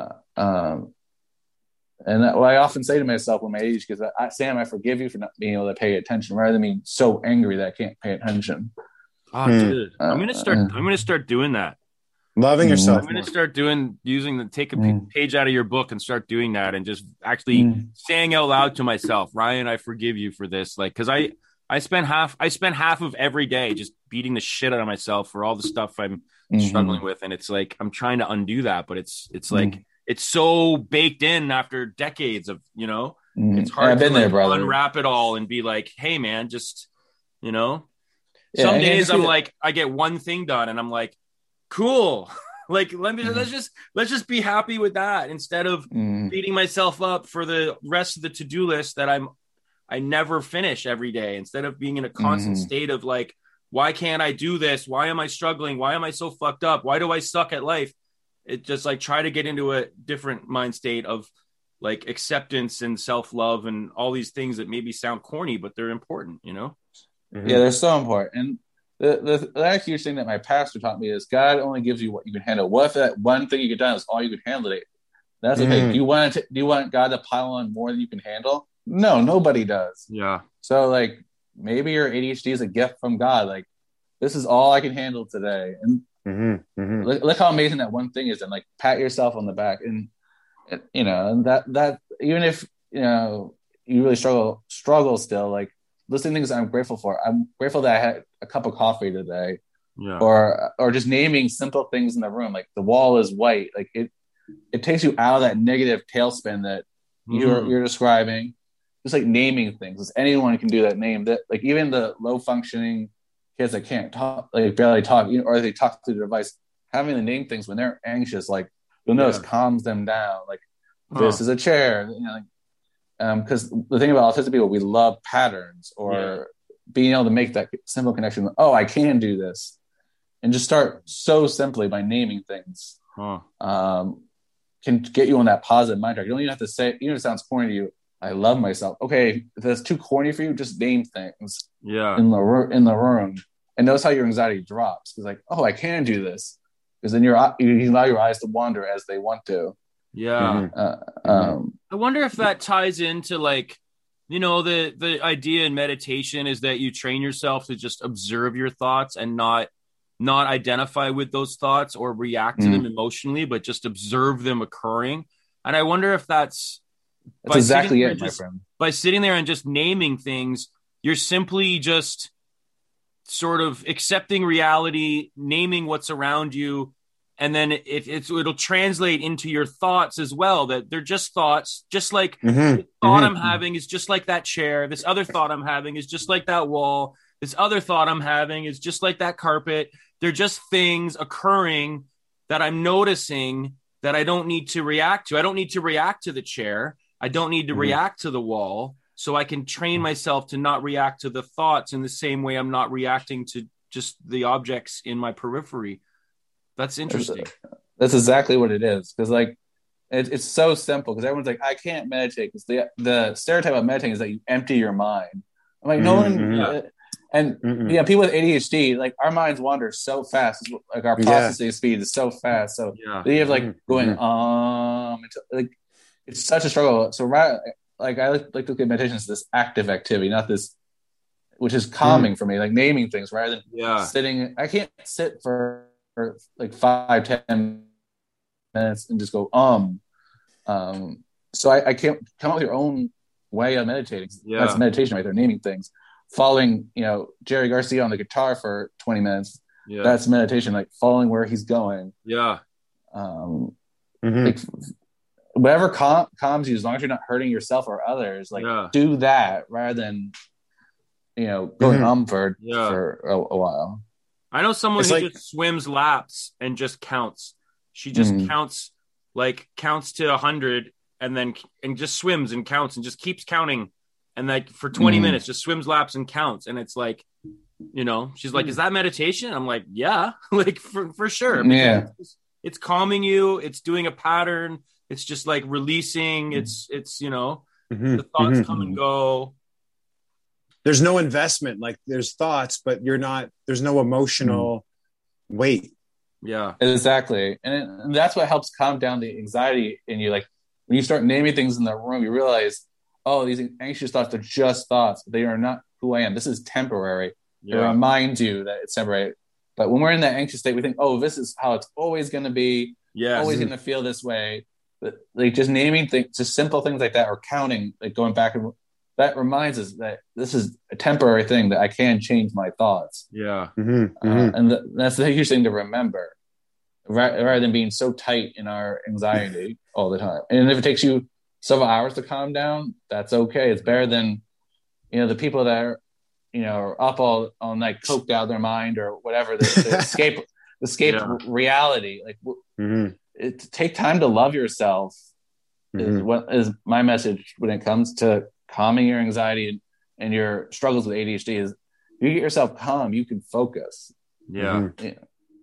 And what I often say to myself when my age, because Sam, I forgive you for not being able to pay attention, rather than being so angry that I can't pay attention. Oh, dude, I'm gonna start doing that. Loving yourself. I'm gonna start take a page out of your book and start doing that, and just actually saying out loud to myself, Ryan, I forgive you for this. Like, because I spend half of every day just beating the shit out of myself for all the stuff I'm struggling with, and it's like I'm trying to undo that, but it's like. It's so baked in after decades of, it's hard to unwrap it all and be like, hey man, just, some days I'm like, I get one thing done and I'm like, cool. Like, let's just be happy with that instead of beating myself up for the rest of the to-do list that I never finish every day, instead of being in a constant state of like, why can't I do this? Why am I struggling? Why am I so fucked up? Why do I suck at life? It just like try to get into a different mind state of like acceptance and self-love and all these things that maybe sound corny, but they're important, Yeah, they're so important. And the huge thing that my pastor taught me is God only gives you what you can handle. What if that one thing you get done is all you can handle it? That's the thing. Do you want God to pile on more than you can handle? No, nobody does. Yeah. So like maybe your ADHD is a gift from God. Like, this is all I can handle today. And look how amazing that one thing is, and like pat yourself on the back, and and that even if you really struggle still, like listening to things I'm grateful for. I'm grateful that I had a cup of coffee today, or just naming simple things in the room, like the wall is white. Like it takes you out of that negative tailspin that you're describing. Just like naming things, as anyone can do that. Name that, like even the low functioning kids that can't talk, like barely talk, or they talk through the device, having to name things when they're anxious, like you'll notice calms them down. Like this is a chair, because the thing about autistic people, we love patterns, or being able to make that simple connection. Oh, I can do this, and just start so simply by naming things. Can get you on that positive mind track. You don't even have to say, even if it sounds corny to you, I love myself. Okay, if that's too corny for you, just name things. In the room, and notice how your anxiety drops. It's like, oh, I can do this, because then you allow your eyes to wander as they want to. I wonder if that ties into like, the idea in meditation is that you train yourself to just observe your thoughts and not identify with those thoughts or react to them emotionally, but just observe them occurring. And I wonder if that's exactly it, my friend. By sitting there and just naming things, you're simply just sort of accepting reality, naming what's around you, and then it'll translate into your thoughts as well, that they're just thoughts, just like the thought I'm having is just like that chair. This other thought I'm having is just like that wall. This other thought I'm having is just like that carpet. They're just things occurring that I'm noticing that I don't need to react to. I don't need to react to the chair. I don't need to react to the wall, so I can train myself to not react to the thoughts in the same way I'm not reacting to just the objects in my periphery. That's interesting. That's exactly what it is. Because like it's so simple. Because everyone's like, I can't meditate. Because the stereotype of meditating is that you empty your mind. I'm like, no one. And people with ADHD, like our minds wander so fast. Like our processing speed is so fast. So they have like going like. It's such a struggle. So, like, I like to look at meditation as this active activity, not this, which is calming for me, like naming things rather than sitting. I can't sit for like 5-10 minutes and just go, So I can't come up with your own way of meditating. That's meditation right there, naming things. following, Jerry Garcia on the guitar for 20 minutes. Yeah. That's meditation, like following where he's going. Yeah. Like whatever calms you, as long as you're not hurting yourself or others, like do that rather than, going for a while. I know someone who just swims laps and just counts. She just counts to 100 and just swims and counts and just keeps counting. And like for 20 minutes, just swims laps and counts. And it's like, she's like, is that meditation? I'm like, yeah, like for sure. Yeah. It's calming you. It's doing a pattern. It's just like releasing. It's the thoughts come and go. There's no investment. Like there's thoughts, but there's no emotional weight. Yeah, exactly. And that's what helps calm down the anxiety in you. Like when you start naming things in the room, you realize, oh, these anxious thoughts are just thoughts. They are not who I am. This is temporary. It reminds you that it's temporary. But when we're in that anxious state, we think, oh, this is how it's always going to be. Yeah, always going to feel this way. But like just naming things, just simple things like that, or counting, like going back, and that reminds us that this is a temporary thing, that I can change my thoughts. Yeah, and that's a huge thing to remember, rather than being so tight in our anxiety all the time. And if it takes you several hours to calm down, that's okay. It's better than the people that are up all night, coked out of their mind or whatever, the escape reality. Like take time to love yourself is what is my message when it comes to calming your anxiety and your struggles with ADHD. Is you get yourself calm, you can focus. And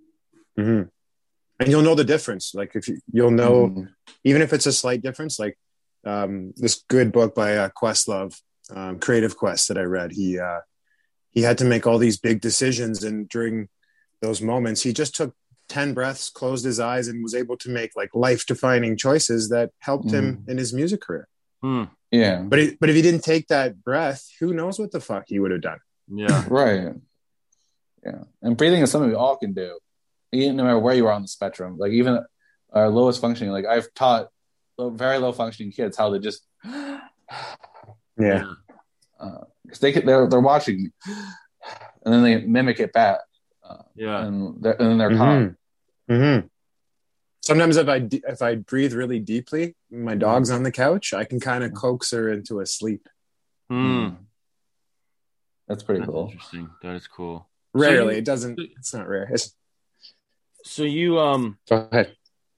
you'll know the difference. Like if you'll know, even if it's a slight difference, like this good book by Questlove, Creative Quest, that I read, he had to make all these big decisions, and during those moments he just took 10 breaths, closed his eyes, and was able to make like life-defining choices that helped him in his music career. Yeah, but if he didn't take that breath, who knows what the fuck he would have done. Yeah. Right. Yeah, and breathing is something we all can do, no matter where you are on the spectrum. Like even our lowest functioning, like I've taught very low functioning kids how to just because they're watching, and then they mimic it back. And then they're calm. Sometimes if I breathe really deeply, my dog's on the couch, I can kind of coax her into a sleep. That's pretty cool. Interesting. That is cool. Rarely, it's not rare. So you go ahead.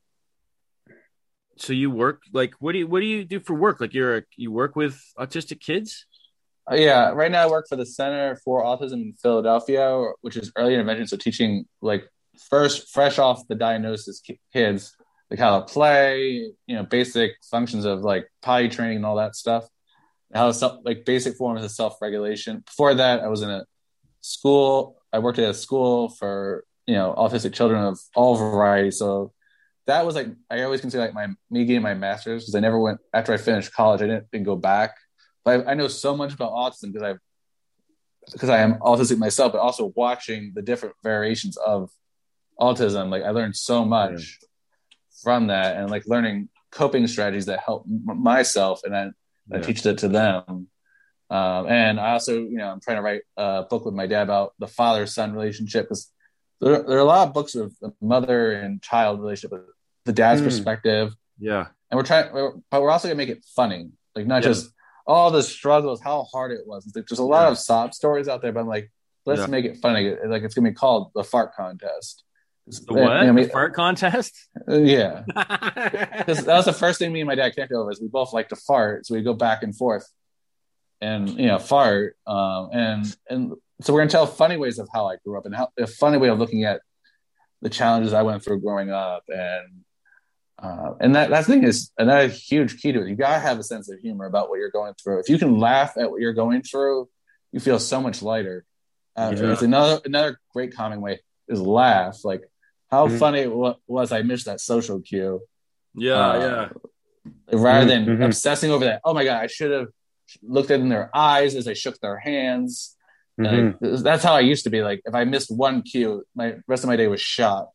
So you work, like, what do you do for work? Like you work with autistic kids? Yeah, right now I work for the Center for Autism in Philadelphia, which is early intervention. So teaching like fresh off the diagnosis kids, like how to play, basic functions of like potty training and all that stuff. How basic forms of self-regulation. Before that, I was in a school. I worked at a school for, autistic children of all varieties. So that was like, I always consider like me getting my master's, because I never went, after I finished college, I didn't go back. But I know so much about autism because I am autistic myself, but also watching the different variations of autism. Like I learned so much from that, and like learning coping strategies that help myself, and I teach that to them. And I also, I'm trying to write a book with my dad about the father-son relationship, because there are a lot of books of the mother and child relationship, with the dad's perspective. Yeah. And but we're also gonna make it funny, like not just all the struggles, how hard it was. There's a lot of sob stories out there, but I'm like, let's make it funny. Like it's gonna be called the fart contest. The what? The fart contest? Yeah. Because that was the first thing me and my dad connected over, is we both like to fart, so we go back and forth and fart. And so we're gonna tell funny ways of how I grew up, and a funny way of looking at the challenges I went through growing up, and that thing is another huge key to it. You gotta have a sense of humor about what you're going through. If you can laugh at what you're going through, you feel so much lighter. It's another great calming way is laugh. Like how funny it was I missed that social cue. Rather than obsessing over that. Oh my God, I should have looked in their eyes as I shook their hands. That's how I used to be. Like if I missed one cue, my rest of my day was shot.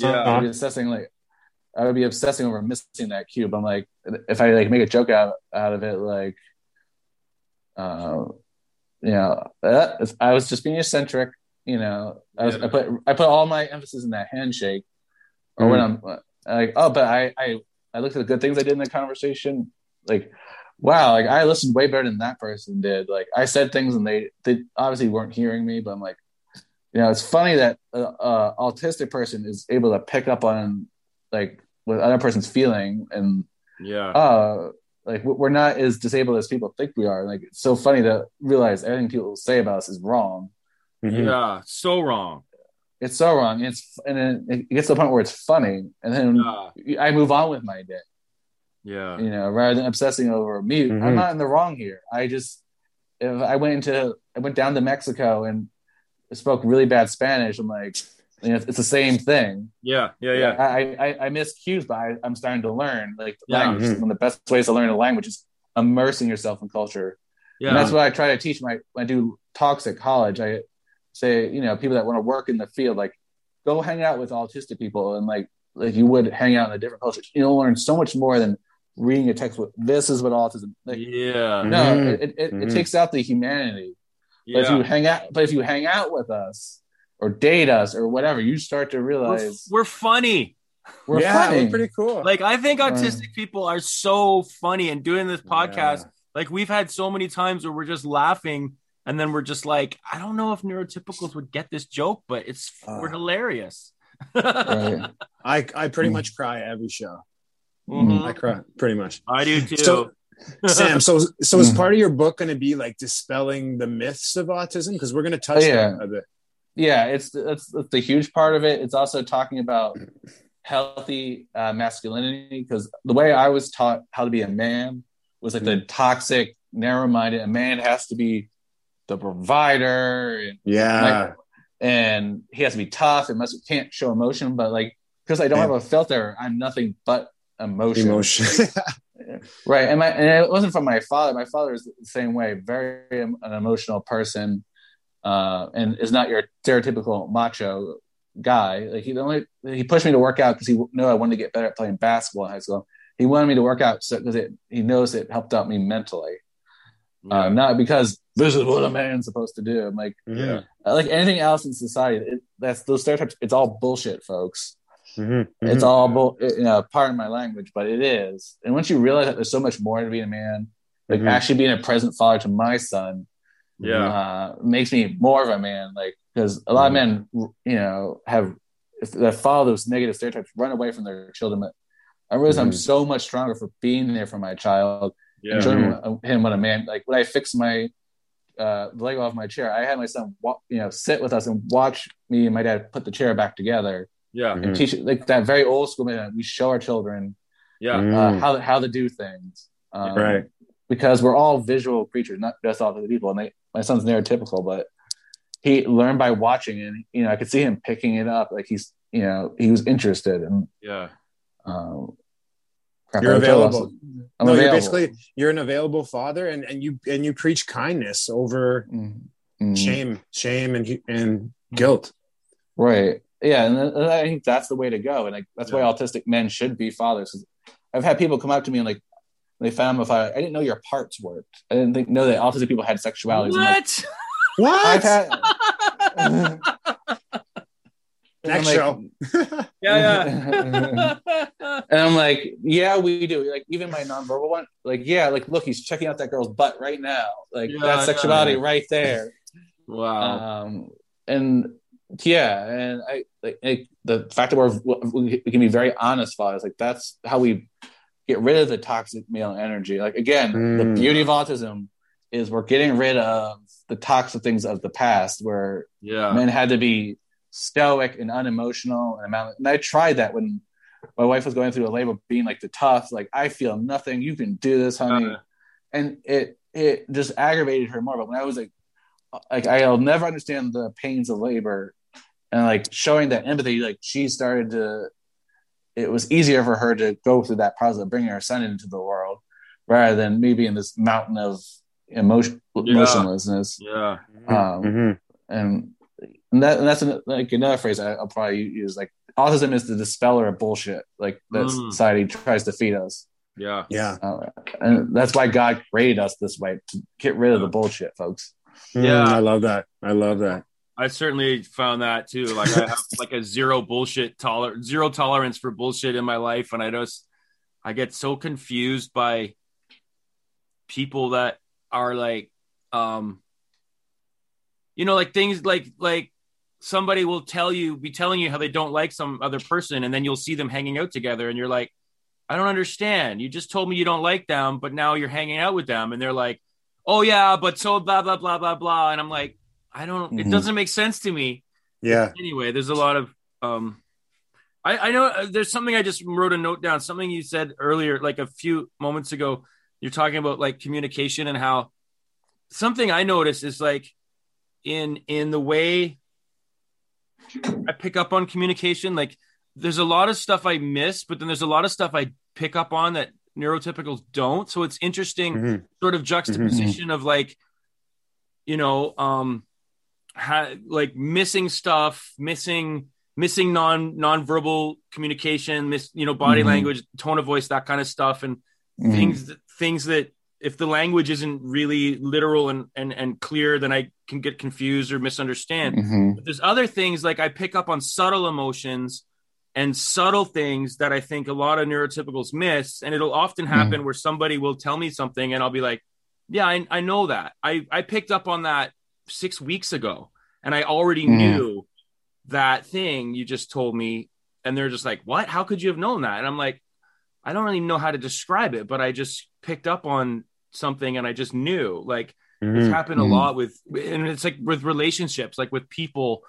I would be obsessing over missing that cue. But I'm like, if I like make a joke out of it, like I was just being eccentric. I put all my emphasis in that handshake, or when I'm like, oh, but I looked at the good things I did in the conversation. Like, wow, like I listened way better than that person did. Like I said things and they obviously weren't hearing me, but I'm like, it's funny that autistic person is able to pick up on like what other person's feeling, and like we're not as disabled as people think we are. Like it's so funny to realize everything people say about us is wrong. Yeah, so wrong. It's so wrong. And then it gets to the point where it's funny, and then I move on with my day. Yeah, rather than obsessing over me. I'm not in the wrong here. If I went down to Mexico and spoke really bad Spanish, I'm like, it's the same thing. Yeah. I miss cues, but I'm starting to learn like language. One of the best ways to learn a language is immersing yourself in culture. Yeah, and that's what I try to teach when I do talks at college. I say, people that want to work in the field, like go hang out with autistic people, and like you would hang out in a different culture. You'll learn so much more than reading a textbook. This is what autism. Like, it takes out the humanity. But if you hang out with us or date us or whatever, you start to realize we're funny. We're funny. We're pretty cool. Like I think autistic people are so funny, and doing this podcast, like we've had so many times where we're just laughing. And then we're just like, I don't know if neurotypicals would get this joke, but we're hilarious. Right. I pretty much cry every show. I cry pretty much. I do too. So, Sam, so is part of your book going to be like dispelling the myths of autism? Because we're going to touch that a bit. Yeah, it's the huge part of it. It's also talking about healthy masculinity, because the way I was taught how to be a man was like the toxic, narrow-minded. A man has to be the provider, and he has to be tough and can't show emotion, but like because I don't have a filter, I'm nothing but emotion. Right. And it wasn't from my father. My father is the same way, very an emotional person, and is not your stereotypical macho guy. Like he pushed me to work out because he knew I wanted to get better at playing basketball in high school. He wanted me to work out because he knows it helped out me mentally. Not because this is what a man's supposed to do. I'm like, like anything else in society, that's those stereotypes. It's all bullshit, folks. It's all pardon my language, but it is. And once you realize that there's so much more to being a man, like actually being a present father to my son, makes me more of a man. Like because a lot of men, that follow those negative stereotypes, run away from their children. But I realize I'm so much stronger for being there for my child. Showing him what a man, like when I fixed my the leg off my chair, I had my son sit with us and watch me and my dad put the chair back together. And teach like that very old school man. We show our children how to do things. Right. Because we're all visual creatures, not just all the people. And my son's neurotypical, but he learned by watching, and I could see him picking it up. Like he was interested, and you're available. You're an available father, and you preach kindness over shame and guilt. Right. Yeah, and I think that's the way to go, and that's why autistic men should be fathers. I've had people come up to me and like they found if I didn't know your parts worked. I didn't know that autistic people had sexuality. What? What? I've had. Next show. And I'm like, yeah, we do. Like even my nonverbal one, like look, he's checking out that girl's butt right now. Like that's sexuality right there. Wow. And I like the fact that we can be very honest fathers. Like that's how we get rid of the toxic male energy. Like again, the beauty of autism is we're getting rid of the toxic things of the past, where men had to be stoic and unemotional, and I tried that when my wife was going through a labor, being like the tough, like I feel nothing, you can do this, honey, and it just aggravated her more. But when I was like I'll never understand the pains of labor, and like showing that empathy, like she started to, it was easier for her to go through that process of bringing her son into the world rather than me being this mountain of emotionlessness. And that's another phrase I'll probably use. Like autism is the dispeller of bullshit, like that society tries to feed us. And that's why God created us this way, to get rid of the bullshit, folks. Yeah, I love that. I certainly found that too. Like I have like a zero tolerance for bullshit in my life, and I get so confused by people that are like, like things like somebody will be telling you how they don't like some other person, and then you'll see them hanging out together, and you're like, I don't understand. You just told me you don't like them, but now you're hanging out with them, and they're like, oh yeah, but so blah blah blah blah blah, and I'm like, it doesn't make sense to me. Yeah. Anyway, there's a lot of I know there's something I just wrote a note down. Something you said earlier, like a few moments ago. You're talking about like communication and how something I noticed is like in the way I pick up on communication. Like there's a lot of stuff I miss, but then there's a lot of stuff I pick up on that neurotypicals don't. So it's interesting sort of juxtaposition of like, like missing stuff, missing non-verbal communication, body language, tone of voice, that kind of stuff. And things that if the language isn't really literal and clear, then I can get confused or misunderstand. But there's other things like I pick up on subtle emotions and subtle things that I think a lot of neurotypicals miss. And it'll often happen where somebody will tell me something and I'll be like, yeah, I know that. I picked up on that 6 weeks ago and I already knew that thing you just told me. And they're just like, what? How could you have known that? And I'm like, I don't really know how to describe it, but I just picked up on something and I just knew. Like it's happened a lot and it's like with relationships, like with people,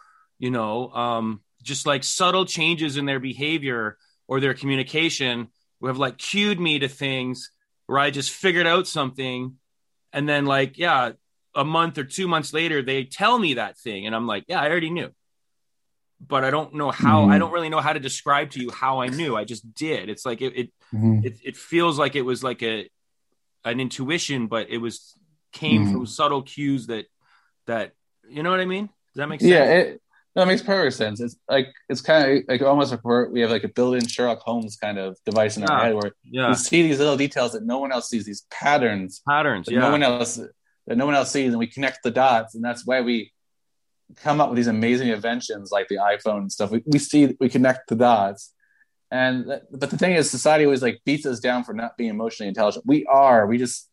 just like subtle changes in their behavior or their communication who have like cued me to things where I just figured out something. And then like, yeah, a month or 2 months later, they tell me that thing. And I'm like, yeah, I already knew. But I don't know how. I don't really know how to describe to you how I knew. I just did. It's like it feels like it was like an intuition, but it came from subtle cues that you know what I mean? Does that make sense? Yeah, it makes perfect sense. It's kind of like almost like we have like a built-in Sherlock Holmes kind of device in our head where we see these little details that no one else sees, these patterns that no one else sees, and we connect the dots, and that's why we come up with these amazing inventions like the iPhone and stuff. We connect the dots, but the thing is, society always like beats us down for not being emotionally intelligent. We just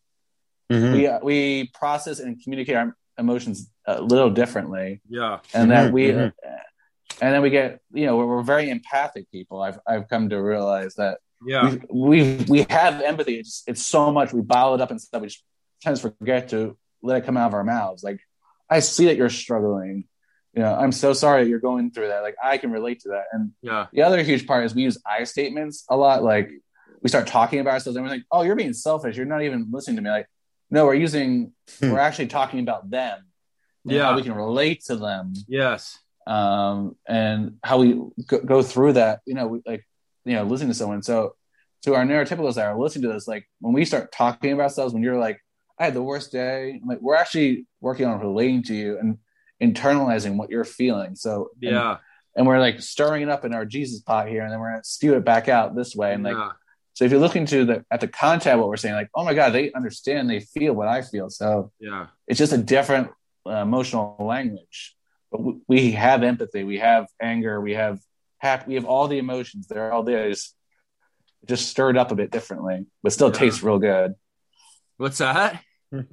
we process and communicate our emotions a little differently. Yeah, and that and then we get we're very empathic people. I've come to realize that. Yeah, we have empathy. It's so much we bottle it up and stuff. We just sometimes forget to let it come out of our mouths. Like, I see that you're struggling. I'm so sorry that you're going through that. Like, I can relate to that. And the other huge part is we use I statements a lot. Like, we start talking about ourselves and we're like, oh, you're being selfish. You're not even listening to me. Like, no, we're actually talking about them. And how we can relate to them. Yes. And how we go through that, listening to someone. So to our neurotypicals that are listening to this, like when we start talking about ourselves, when you're like, I had the worst day, like we're actually working on relating to you and internalizing what you're feeling. So and we're like stirring it up in our Jesus pot here, and then we're gonna spew it back out this way. And so if you're looking at the content of what we're saying, like, oh my God, they understand, they feel what I feel. So it's just a different emotional language. But we have empathy, we have anger, we have happy, we have all the emotions. They're all there. Just stirred up a bit differently, but still tastes real good. What's that?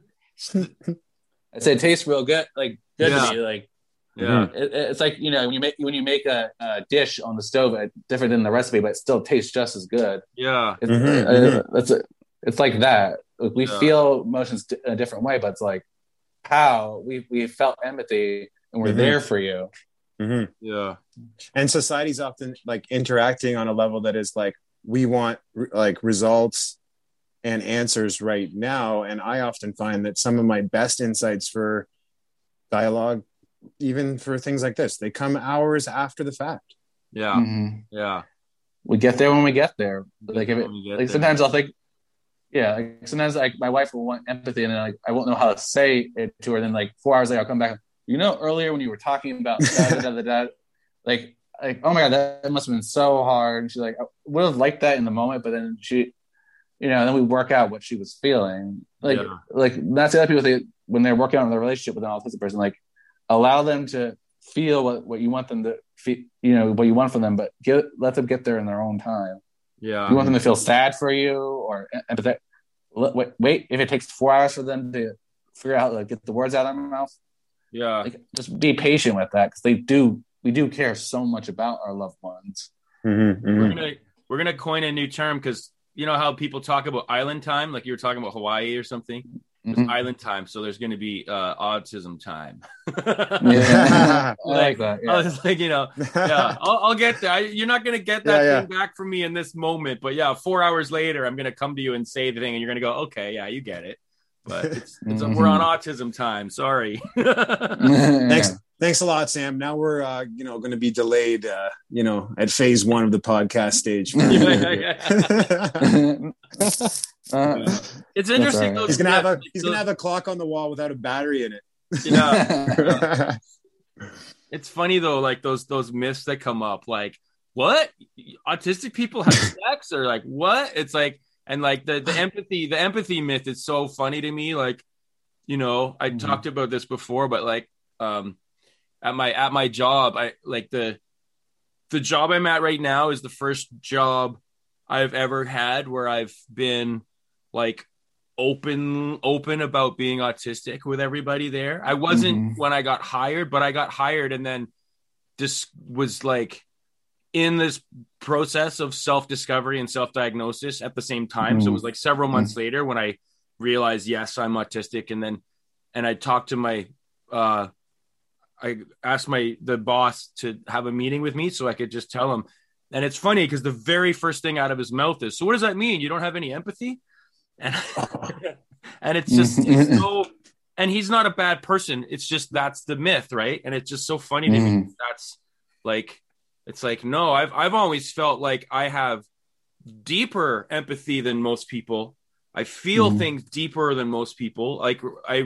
I said it tastes real good, like good to me. Like, it's like when you make a dish on the stove, it's different than the recipe, but it still tastes just as good. Yeah, it's like that. Like, we feel emotions in a different way, but it's like how we felt empathy and we're there for you. Yeah, and society's often like interacting on a level that is like, we want like results and answers right now. And I often find that some of my best insights for dialogue, even for things like this, they come hours after the fact. Yeah. Yeah. We get there when we get there. Like, sometimes I'll think, sometimes like my wife will want empathy and then like, I won't know how to say it to her. Then like 4 hours later, I'll come back. Earlier when you were talking about like, oh my God, that must have been so hard. And she's like, I would have liked that in the moment, but then and then we work out what she was feeling. Like that's the other people say when they're working on their relationship with an autistic person, like allow them to feel what you want them to feel, what you want from them, but let them get there in their own time. Yeah. You want them to feel sad for you or empathetic. Wait, if it takes 4 hours for them to figure out, like, get the words out of their mouth. Yeah. Like, just be patient with that, because we do care so much about our loved ones. We're gonna coin a new term, because you know how people talk about island time, like you were talking about Hawaii or something. There's island time, so there's going to be autism time. I like that. Yeah. I was like, I'll get there. You're not going to get that thing back from me in this moment, but 4 hours later, I'm going to come to you and say the thing, and you're going to go, okay, yeah, you get it. But we're on autism time. Sorry. Thanks a lot, Sam. Now we're going to be delayed at phase 1 of the podcast stage. It's interesting. Right. He's gonna have a clock on the wall without a battery in it. It's funny though, like those myths that come up, like, what, autistic people have sex, or like, what? It's like, and like the empathy myth is so funny to me. Like, I talked about this before, but like at my job, I like the job I'm at right now is the first job I've ever had where I've been like open about being autistic with everybody there. I wasn't when I got hired, but I got hired and then just was like in this process of self-discovery and self-diagnosis at the same time. So it was like several months later when I realized, yes, I'm autistic. And I talked to I asked the boss to have a meeting with me so I could just tell him. And it's funny because the very first thing out of his mouth is, so what does that mean? You don't have any empathy? And it's just, it's so, and he's not a bad person. It's just, that's the myth. Right. And it's just so funny to me. That's like, it's like, no, I've always felt like I have deeper empathy than most people. I feel things deeper than most people. Like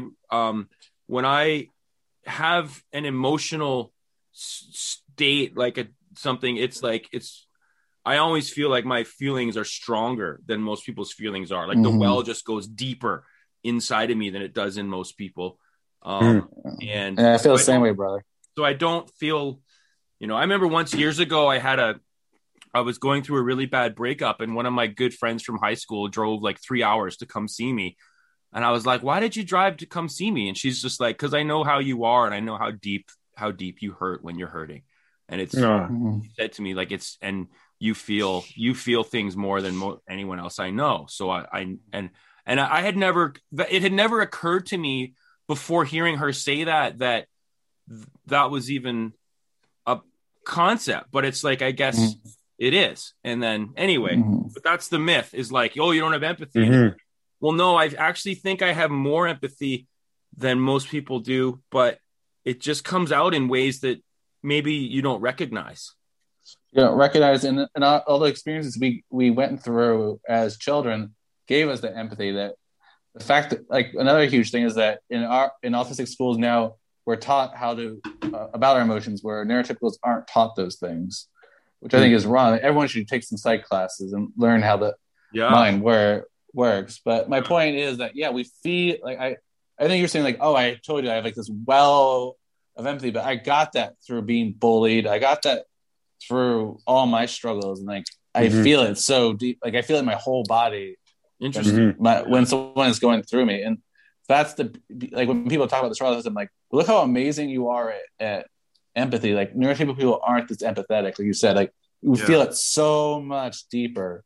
when I have an emotional state, like something, it's like, I always feel like my feelings are stronger than most people's feelings are. Like the well just goes deeper inside of me than it does in most people. And I feel the same way, brother. So I don't feel, I remember once years ago, I was going through a really bad breakup, and one of my good friends from high school drove like 3 hours to come see me. And I was like, why did you drive to come see me? And she's just like, because I know how you are. And I know how deep you hurt when you're hurting. And it's she said to me, like, and you feel things more than anyone else I know. So it had never occurred to me before hearing her say that was even a concept, but it's like, I guess it is. And then anyway, but that's the myth, is like, oh, you don't have empathy. Well, no, I actually think I have more empathy than most people do, but it just comes out in ways that maybe you don't recognize. You don't recognize, and all the experiences we went through as children gave us the empathy. That the fact that, like, another huge thing is that in autistic schools now, we're taught how to about our emotions, where neurotypicals aren't taught those things, which I think is wrong. Everyone should take some psych classes and learn how the mind works. But my point is that we feel like I think you're saying like, oh, I told you I have like this well of empathy, but I got that through being bullied. I got that through all my struggles, and like I feel it so deep, like I feel it in my whole body. Interesting. When someone is going through me, and that's like when people talk about the struggles, I'm like, look how amazing you are at empathy. Like neurotypical people aren't this empathetic, like you said. Like you feel it so much deeper.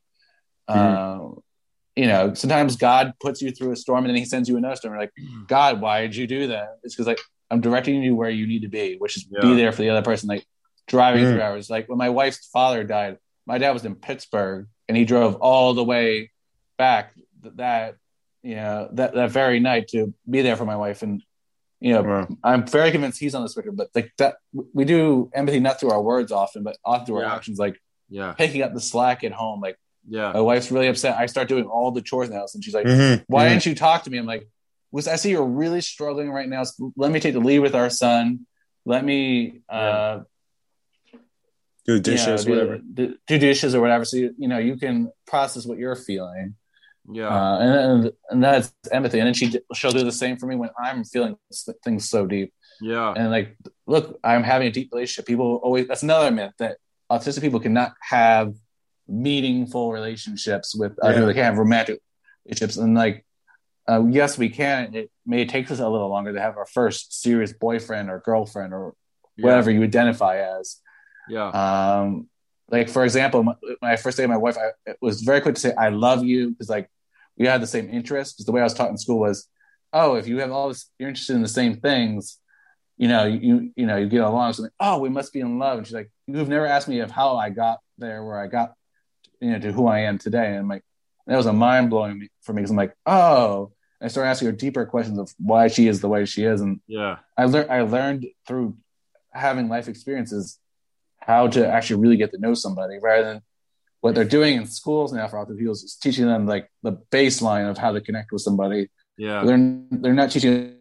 Sometimes God puts you through a storm and then he sends you another storm. You're like, God, why did you do that? It's because like I'm directing you where you need to be, which is be there for the other person. Like driving 3 hours. Like when my wife's father died, my dad was in Pittsburgh and he drove all the way back that very night to be there for my wife. And I'm very convinced he's on the spectrum, but like that, we do empathy not through our words often, but often through our actions, like picking up the slack at home. Like my wife's really upset. I start doing all the chores in the house, and she's like, why didn't you talk to me? I'm like, I see you're really struggling right now. So let me take the lead with our son. Let me do dishes, whatever. Do dishes or whatever. So you can process what you're feeling. Yeah. And that's empathy. And then she'll do the same for me when I'm feeling things so deep. Yeah. And like, look, I'm having a deep relationship. People always, that's another myth, that autistic people cannot have meaningful relationships with other people. They can't have romantic relationships. And like, yes, we can. It may take us a little longer to have our first serious boyfriend or girlfriend or whatever you identify as. Yeah. Like, for example, when I first dated my wife, I was very quick to say, I love you, because like we had the same interests. Because the way I was taught in school was, oh, if you have all this, you're interested in the same things, you get along. So like, oh, we must be in love. And she's like, you've never asked me of how I got there, where I got, to who I am today. And I'm like, that was a mind blowing for me, because I'm like, oh, I started asking her deeper questions of why she is the way she is. And I learned through having life experiences how to actually really get to know somebody, rather than what they're doing in schools now for autistic people is teaching them like the baseline of how to connect with somebody. Yeah. They're not teaching,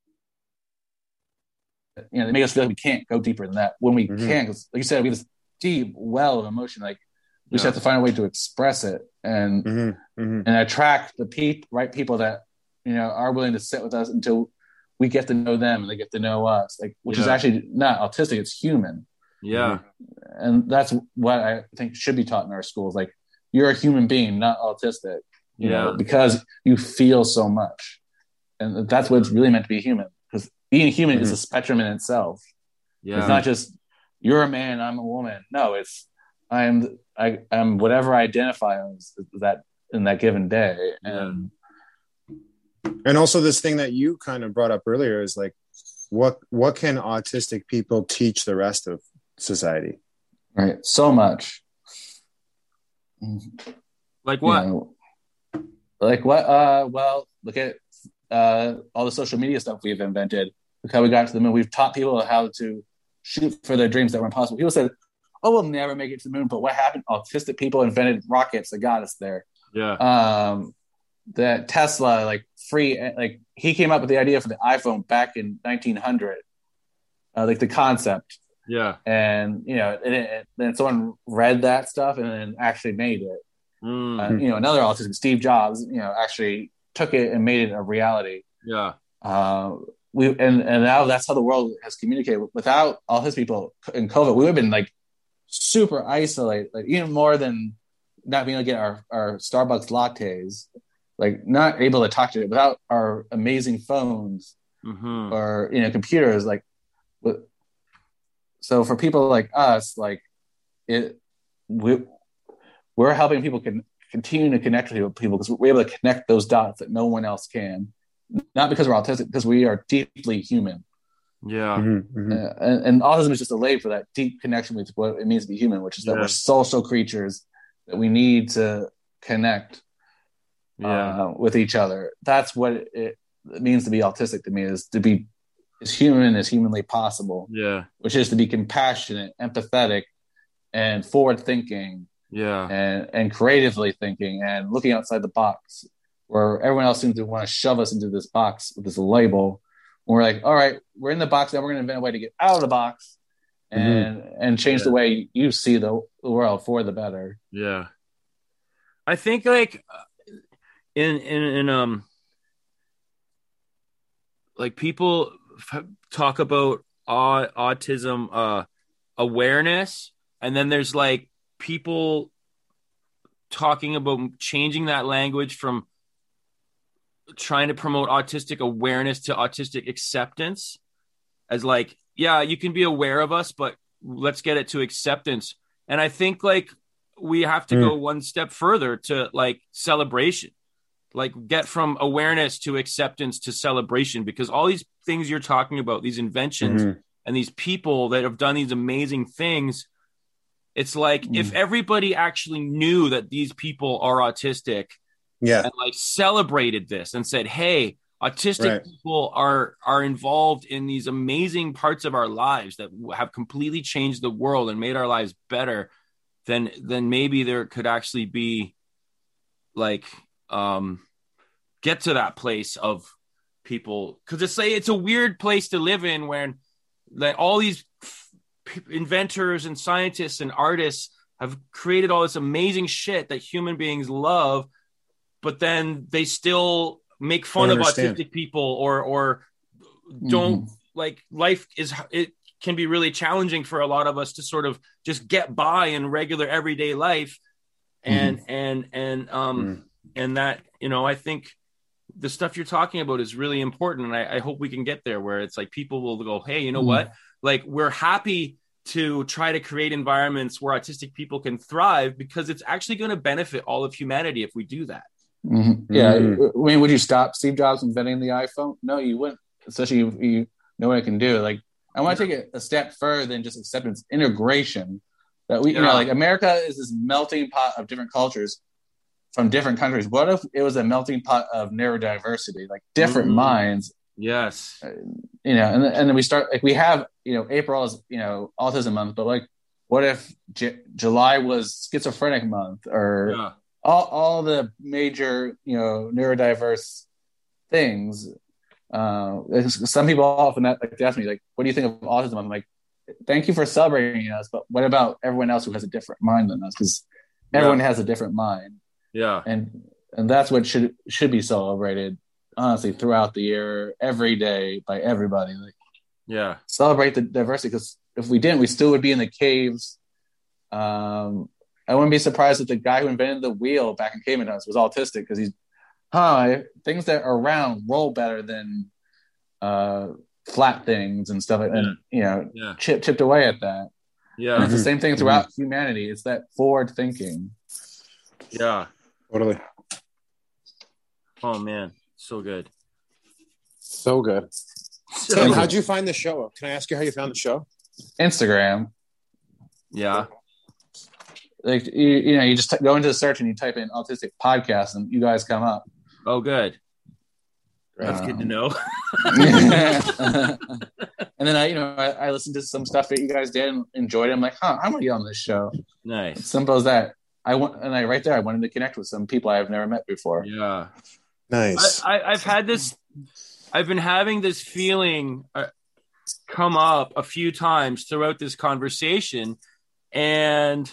they make us feel like we can't go deeper than that when we can. Cause like you said, we have this deep well of emotion. Like we just have to find a way to express it and attract the right people that, are willing to sit with us until we get to know them and they get to know us, like, which is actually not autistic, it's human. Yeah. And that's what I think should be taught in our schools. Like, you're a human being, not autistic, because you feel so much. And that's what it's really meant to be human, because being human is a spectrum in itself. Yeah. It's not just you're a man, I'm a woman. No, it's I'm whatever I identify as that in that given day. And also this thing that you kind of brought up earlier is like, what can autistic people teach the rest of society? Right. So much. Like what? Like what? Well, look at all the social media stuff we've invented. Look how we got to the moon. We've taught people how to shoot for their dreams that were impossible. People said, oh, we'll never make it to the moon. But what happened? Autistic people invented rockets that got us there. Yeah. That Tesla, like he came up with the idea for the iPhone back in 1900, like the concept. Yeah. And, then someone read that stuff and then actually made it. Another autistic, Steve Jobs, actually took it and made it a reality. Yeah. And now that's how the world has communicated. Without autistic people in COVID, we would have been like super isolated, like even more than not being able to get our Starbucks lattes, like not able to talk to it without our amazing phones or, computers. Like, so for people like us, like we're helping people continue to connect with people because we're able to connect those dots that no one else can. Not because we're autistic, because we are deeply human. Yeah. And autism is just a label for that deep connection with what it means to be human, which is that we're social creatures, that we need to connect with each other. That's what it means to be autistic to me, is to be as human as humanly possible. Yeah. Which is to be compassionate, empathetic, and forward thinking. Yeah. And creatively thinking and looking outside the box, where everyone else seems to want to shove us into this box with this label. And we're like, all right, we're in the box, now we're going to invent a way to get out of the box and change the way you see the world for the better. Yeah. I think like in like people talk about autism awareness, and then there's like people talking about changing that language from trying to promote autistic awareness to autistic acceptance, as like, yeah, you can be aware of us, but let's get it to acceptance. And I think like we have to go one step further to like celebration, like get from awareness to acceptance to celebration, because all these things you're talking about, these inventions and these people that have done these amazing things, it's like if everybody actually knew that these people are autistic, and like celebrated this and said, hey, autistic people are involved in these amazing parts of our lives that have completely changed the world and made our lives better, then maybe there could actually be like get to that place of people, because it's a weird place to live in when like all these inventors and scientists and artists have created all this amazing shit that human beings love, but then they still make fun of autistic people or don't like life it can be really challenging for a lot of us to sort of just get by in regular everyday life. And that, you know, I think the stuff you're talking about is really important. And I hope we can get there where it's like people will go, hey, you know what? Like, we're happy to try to create environments where autistic people can thrive because it's actually going to benefit all of humanity if we do that. Yeah. I mean, would you stop Steve Jobs inventing the iPhone? No, you wouldn't. Especially if you know what it can do. Like, I want to take it a step further than just acceptance, integration. That we, you know, like America is this melting pot of different cultures from different countries. What if it was a melting pot of neurodiversity, like different minds? Yes. You know, and then we start, like, we have, you know, April is, you know, Autism Month, but like, what if July was Schizophrenic Month, or all the major, you know, neurodiverse things? Some people often like ask me, like, what do you think of autism? I'm like, thank you for celebrating us, but what about everyone else who has a different mind than us? Because everyone has a different mind. Yeah. And that's what should be celebrated, honestly, throughout the year, every day, by everybody. Like, celebrate the diversity, because if we didn't, we still would be in the caves. I wouldn't be surprised if the guy who invented the wheel back in caveman times was autistic, because he's things that are round roll better than flat things and stuff, and you know, chipped away at that. And it's the same thing throughout humanity. It's that forward thinking. Totally. Oh man, so good. Tim, how'd you find the show? Can I ask you how you found the show? Instagram. Like, you know, you just go into the search and you type in autistic podcast and you guys come up. Oh, good. That's good to know. And then I listened to some stuff that you guys did and enjoyed it. I'm like, I'm gonna get on this show. Nice. It's simple as that. I right there, I wanted to connect with some people I've never met before. Yeah. Nice. I've been having this feeling come up a few times throughout this conversation, and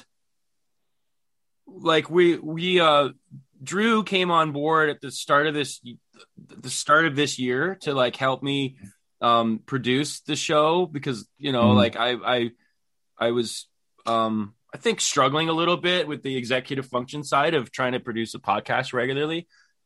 like we Drew came on board at the start of this year to like help me produce the show, because, you know, like I was I think struggling a little bit with the executive function side of trying to produce a podcast regularly,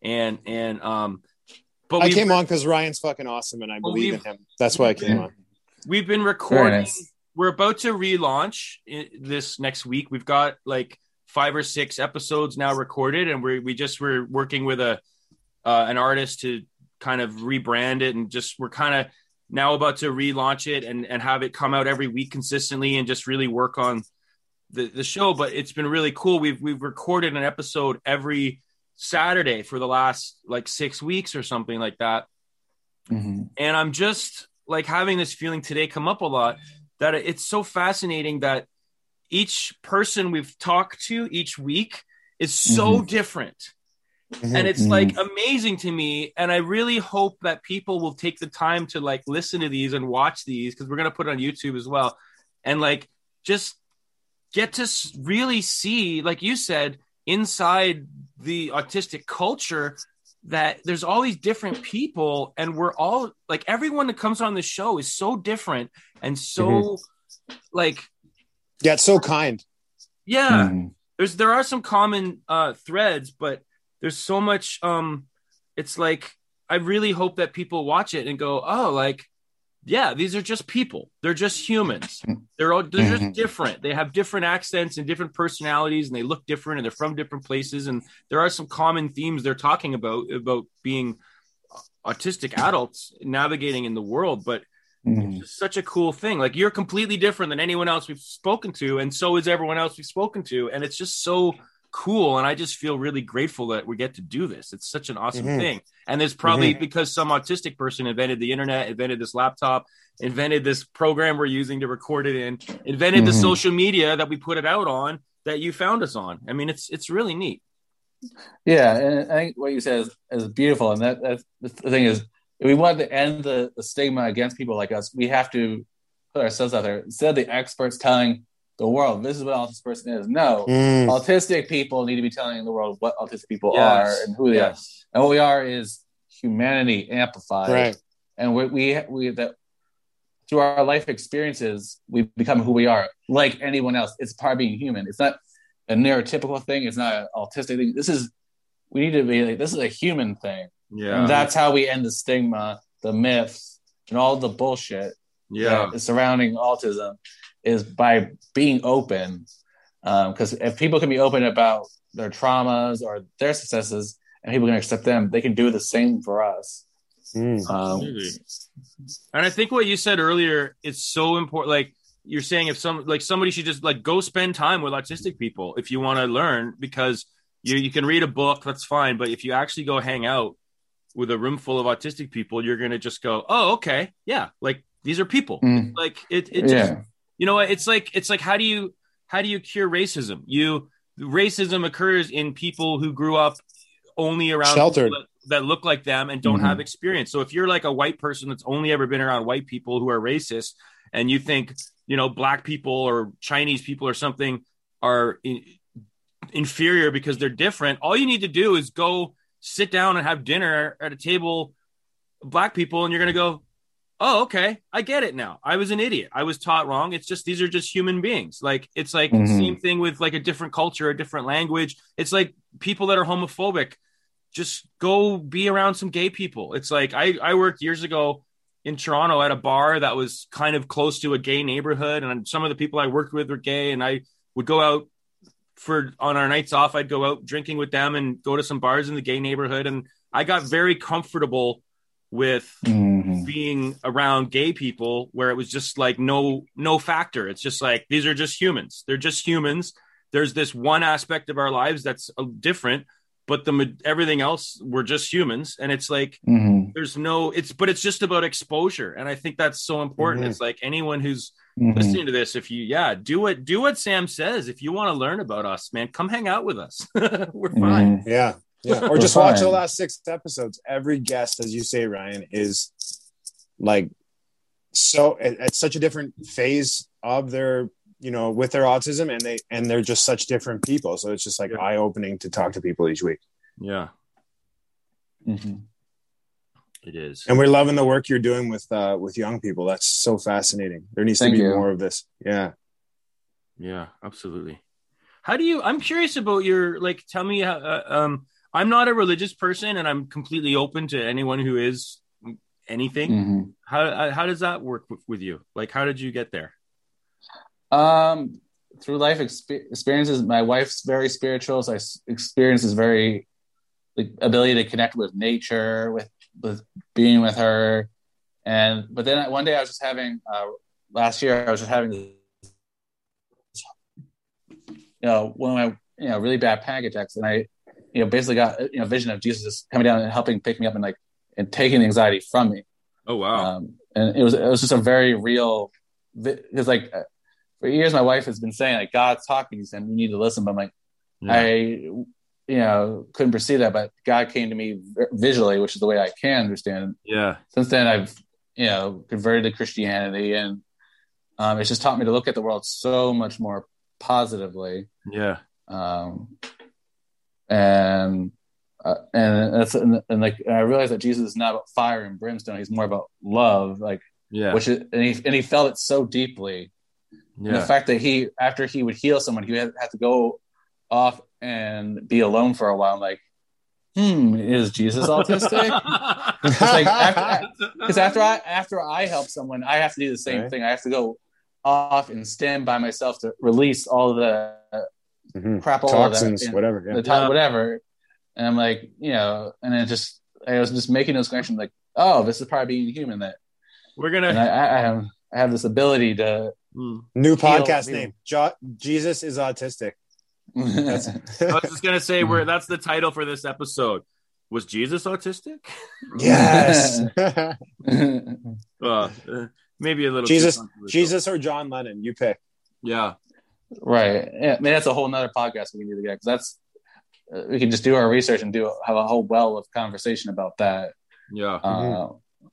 but I came on because Ryan's fucking awesome and I believe in him. That's why I came on. We've been recording. Nice. We're about to relaunch this next week. We've got like 5 or 6 episodes now recorded, and we're working with an artist to kind of rebrand it, and we're kind of now about to relaunch it and have it come out every week consistently, and just really work on the show. But it's been really cool. We've recorded an episode every Saturday for the last like 6 weeks or something like that. And I'm just like having this feeling today come up a lot, that it's so fascinating that each person we've talked to each week is so different. And it's like amazing to me. And I really hope that people will take the time to like listen to these and watch these, because we're going to put it on YouTube as well. And like, just get to really see, like you said, inside the autistic culture, that there's all these different people, and we're all like, everyone that comes on the show is so different and so like, it's so kind. There are some common threads, but there's so much it's like, I really hope that people watch it and go, oh, like, yeah, these are just people. They're just humans. They're just different. They have different accents and different personalities, and they look different, and they're from different places. And there are some common themes they're talking about being autistic adults navigating in the world. But it's such a cool thing. Like, you're completely different than anyone else we've spoken to, and so is everyone else we've spoken to. And it's just so cool. And I just feel really grateful that we get to do this. It's such an awesome thing. And there's probably because some autistic person invented the internet, invented this laptop, invented this program we're using to record it in, invented the social media that we put it out on, that you found us on. I mean, it's really neat. Yeah. And I think what you said is beautiful. And that's the thing is, if we want to end the stigma against people like us, we have to put ourselves out there. Instead of the experts telling the world, this is what an autistic person is. No, autistic people need to be telling the world what autistic people are and who they are. And what we are is humanity amplified. Right. And we that through our life experiences, we become who we are, like anyone else. It's part of being human. It's not a neurotypical thing. It's not an autistic thing. We need to be like, this is a human thing. Yeah. And that's how we end the stigma, the myths, and all the bullshit surrounding autism, is by being open. Because if people can be open about their traumas or their successes, and people can accept them, they can do the same for us. And I think what you said earlier is so important. Like you're saying, if somebody should just like go spend time with autistic people if you want to learn, because you can read a book, that's fine. But if you actually go hang out with a room full of autistic people, you're going to just go, oh, okay. Yeah. Like these are people. Like it just, you know, it's like, how do you cure racism? Racism occurs in people who grew up only around sheltered that look like them and don't have experience. So if you're like a white person that's only ever been around white people who are racist, and you think, you know, black people or Chinese people or something are inferior because they're different, all you need to do is go sit down and have dinner at a table of black people, and you're going to go, oh, okay, I get it now. I was an idiot. I was taught wrong. It's just, these are just human beings. Like, it's like same thing with like a different culture, a different language. It's like people that are homophobic, just go be around some gay people. It's like, I worked years ago in Toronto at a bar that was kind of close to a gay neighborhood. And some of the people I worked with were gay, and I would go out on our nights off. I'd go out drinking with them and go to some bars in the gay neighborhood. And I got very comfortable with being around gay people, where it was just like no factor. It's just like, these are just humans. They're just humans. There's this one aspect of our lives that's different, but everything else, we're just humans. And it's like, but it's just about exposure. And I think that's so important. It's like anyone who's listening to this, if you, do what Sam says. If you want to learn about us, man, come hang out with us. We're fine. Yeah. Or just watch the last 6 episodes. Every guest, as you say, Ryan, is like, so at such a different phase of their, you know, with their autism, and they're just such different people. So it's just like eye-opening to talk to people each week. Yeah. It is. And we're loving the work you're doing with young people. That's so fascinating. There needs to be more of this. Yeah. Yeah, absolutely. I'm curious about your, like, tell me how, I'm not a religious person, and I'm completely open to anyone who is anything. How does that work with you? Like, how did you get there? Through life experiences. My wife's very spiritual, so I experience this very like ability to connect with nature, with being with her. But then one day I was just having last year I was just having this, one of my really bad panic attacks, and I basically got a vision of Jesus just coming down and helping pick me up and taking the anxiety from me. Oh wow. And it was just a very real, because like for years my wife has been saying like God's talking, and we need to listen, but I'm like I couldn't perceive that, but God came to me visually, which is the way I can understand. Yeah. Since then I've converted to Christianity, and it's just taught me to look at the world so much more positively. Yeah. And that's and I realized that Jesus is not about fire and brimstone. He's more about love. Like, and he felt it so deeply. Yeah. And the fact that after he would heal someone, he would have to go off and be alone for a while. I'm like, is Jesus autistic? It's like because after I help someone, I have to do the same thing. I have to go off and stand by myself to release all of the crap, all toxins, of that, whatever, whatever. And I'm like, and I was just making those connections, like, oh, this is part of being human. That we're gonna. And I have this ability to new podcast name. Jesus is autistic. I was just gonna say that's the title for this episode. Was Jesus autistic? Yes. Maybe a little Jesus or John Lennon. You pick. Yeah. Right. Yeah. I mean, that's a whole nother podcast we can do together, because we can just do our research and have a whole well of conversation about that. Yeah.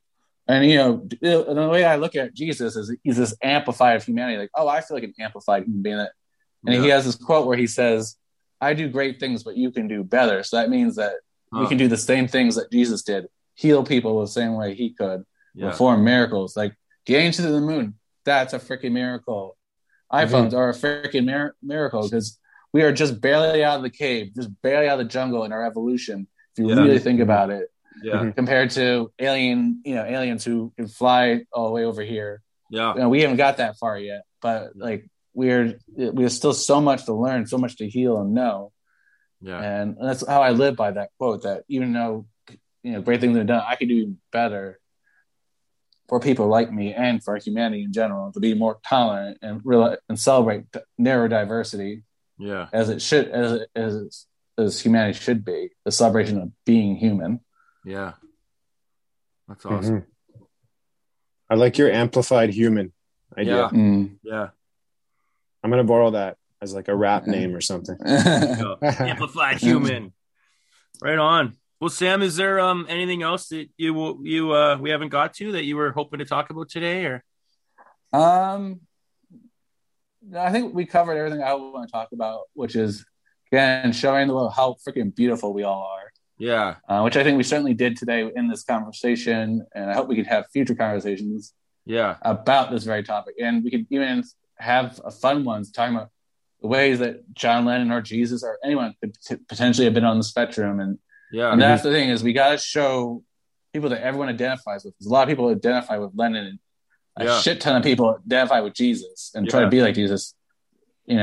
And, the way I look at Jesus is he's this amplified of humanity. Like, oh, I feel like an amplified human being. And he has this quote where he says, I do great things, but you can do better. So that means that we can do the same things that Jesus did, heal people the same way he could, perform miracles. Like getting to the moon, that's a freaking miracle. iPhones are a freaking miracle because we are just barely out of the cave, just barely out of the jungle in our evolution. If you really think about it. Yeah. Compared to aliens who can fly all the way over here. Yeah. We haven't got that far yet, but like we have still so much to learn, so much to heal and know. Yeah. And that's how I live by that quote, that even though, great things are done, I could do better for people like me and for humanity in general, to be more tolerant and celebrate neurodiversity. Yeah. As it should, as humanity should be, the celebration of being human. Yeah. That's awesome. I like your amplified human idea. Yeah. I'm going to borrow that as like a rap name or something. Amplified human. Right on. Well, Sam, is there anything else that we haven't got to that you were hoping to talk about today, or? I think we covered everything I want to talk about, which is, again, showing the world how freaking beautiful we all are. Yeah. Which I think we certainly did today in this conversation. And I hope we could have future conversations about this very topic. And we could even have fun ones talking about the ways that John Lennon or Jesus or anyone could potentially have been on the spectrum. And that's the thing, is we got to show people that everyone identifies with. Because a lot of people identify with Lennon, and a shit ton of people identify with Jesus and try to be like Jesus, who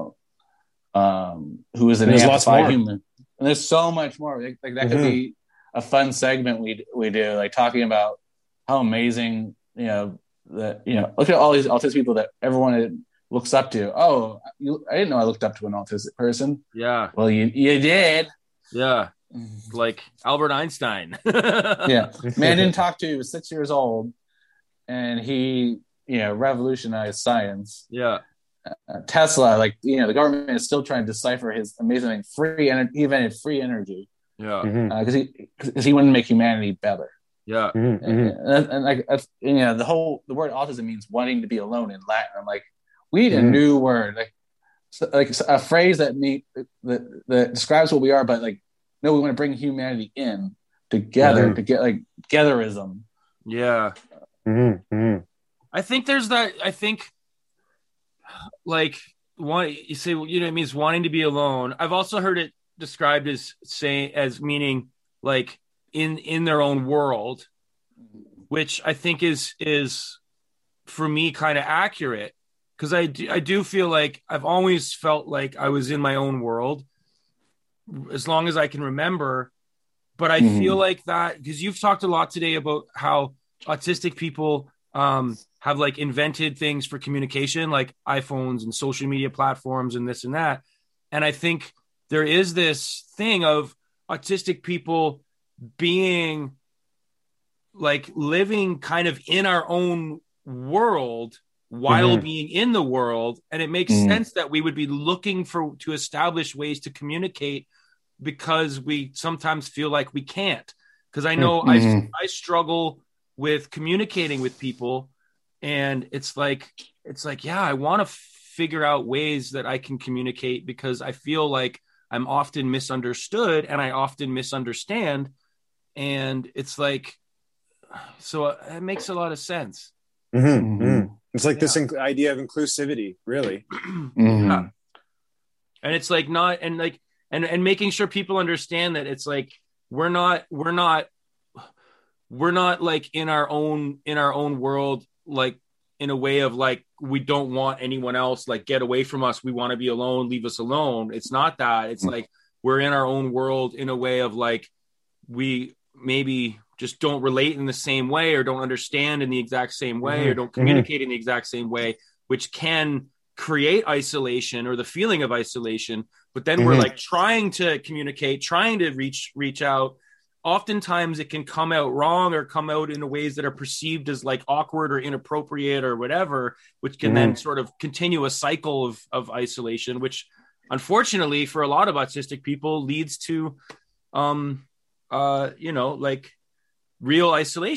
is an amplified human. And there's so much more. Like that could be a fun segment we do, like talking about how amazing, look at all these autistic people that everyone looks up to. Oh, I didn't know I looked up to an autistic person. Yeah. Well, you did. Yeah. Like Albert Einstein. Yeah. Man didn't talk to you. He was 6 years old, and he, revolutionized science. Yeah. Tesla, the government is still trying to decipher his amazing free energy. He invented free energy. Yeah. Because he wanted to make humanity better. Yeah. And the word autism means wanting to be alone in Latin. I'm like, we need a new word, like a phrase that describes what we are, but no, we want to bring humanity in together to get togetherism. Yeah. I think there's that. I think you say, it means wanting to be alone. I've also heard it described as meaning like in their own world, which I think is for me kind of accurate, because I do feel like I've always felt like I was in my own world as long as I can remember. But I feel like that, because you've talked a lot today about how autistic people have invented things for communication, like iPhones and social media platforms and this and that. And I think there is this thing of autistic people being living kind of in our own world while being in the world. And it makes sense that we would be looking to establish ways to communicate, because we sometimes feel like we can't. Because I know I struggle with communicating with people, and it's like, I want to figure out ways that I can communicate, because I feel like I'm often misunderstood and I often misunderstand. And it's so it makes a lot of sense. It's this idea of inclusivity, really. Yeah. And it's not, and making sure people understand that it's we're not in our own world, in a way of we don't want anyone else, get away from us. We want to be alone, leave us alone. It's not that. It's we're in our own world in a way of we maybe just don't relate in the same way, or don't understand in the exact same way, or don't communicate in the exact same way, which can create isolation or the feeling of isolation. But then we're trying to communicate, trying to reach out. Oftentimes it can come out wrong, or come out in ways that are perceived as awkward or inappropriate or whatever, which can then sort of continue a cycle of isolation, which unfortunately for a lot of autistic people leads to, real isolation,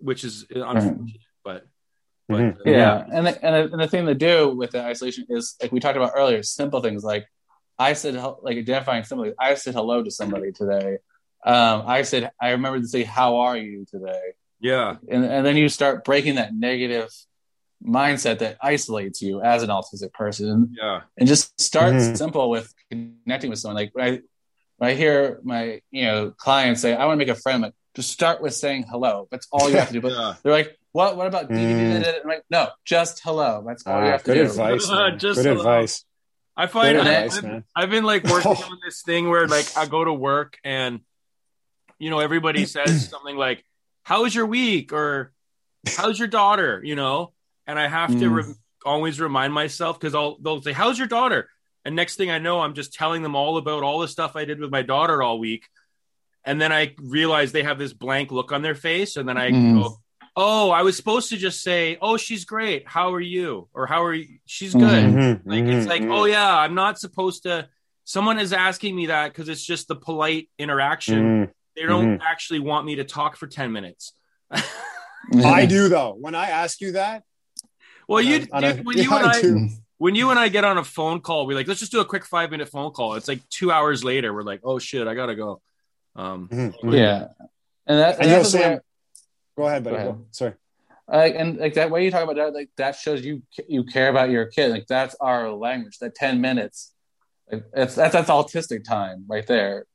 which is unfortunate. But yeah. And the thing to do with the isolation is, like we talked about earlier, simple things like identifying somebody. I said hello to somebody today. I remember to say, how are you today? Yeah. And then you start breaking that negative mindset that isolates you as an autistic person. Yeah. And just start simple with connecting with someone. Like when I hear my clients say, I want to make a friend, like, just start with saying hello. That's all you have to do. But they're like, what about DVD? I'm like, no, just hello. That's all you have to do. Good advice, man. Good advice. I find man. I've been like working on this thing where like I go to work and everybody says something like, how was your week? Or how's your daughter? And I have to always remind myself, because they'll say, how's your daughter? And next thing I know, I'm just telling them all about all the stuff I did with my daughter all week. And then I realize they have this blank look on their face. And then I go, oh, I was supposed to just say, oh, she's great. How are you? Or how are you? She's good. It's like, oh yeah, I'm not supposed to. Someone is asking me that because it's just the polite interaction. They don't actually want me to talk for 10 minutes. I do though. When I ask you that. Well, when you and I get on a phone call, we're like, let's just do a quick 5-minute phone call. It's like 2 hours later. We're like, oh shit, I gotta go. Yeah. And Sam, go ahead, buddy. Go. Sorry. And like that way you talk about that, like that shows you care about your kid. Like that's our language. That 10 minutes, like that's autistic time right there.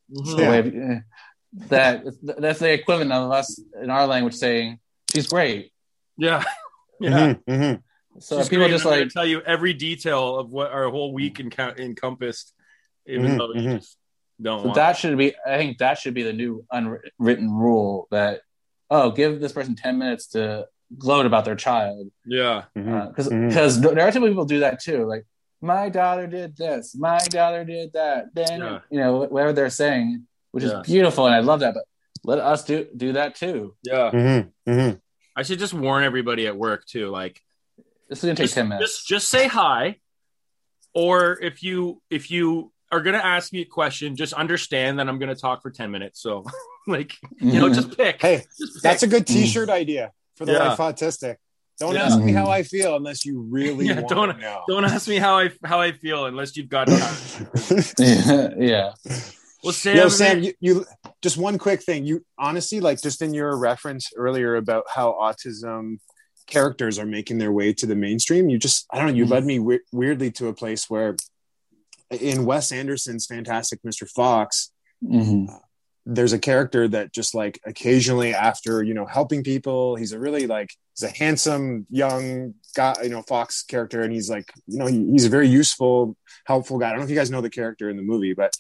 That's the equivalent of us in our language saying she's great. Yeah. So she's people great. Just like tell you every detail of what our whole week encompassed, even though you just don't. So that should be. I think that should be the new unwritten rule that give this person 10 minutes to gloat about their child. Yeah, because there are some people do that too. Like my daughter did this, my daughter did that. Then whatever they're saying, which is beautiful, and I love that. But let us do that too. Yeah. I should just warn everybody at work too. Like this is gonna take 10 minutes. Just say hi, or if you are gonna ask me a question, just understand that I'm gonna talk for 10 minutes. So, like just pick. Hey, that's a good T-shirt idea for the Life Autistic. Don't ask me how I feel unless you really want to know. Don't ask me how I feel unless you've got time. Yeah. Well, Sam, you just one quick thing. You honestly, like, just in your reference earlier about how autism characters are making their way to the mainstream, you led me weirdly to a place where in Wes Anderson's Fantastic Mr. Fox, there's a character that just like occasionally after, helping people, he's a handsome young guy, Fox character. And he's like, he's a very useful, helpful guy. I don't know if you guys know the character in the movie, but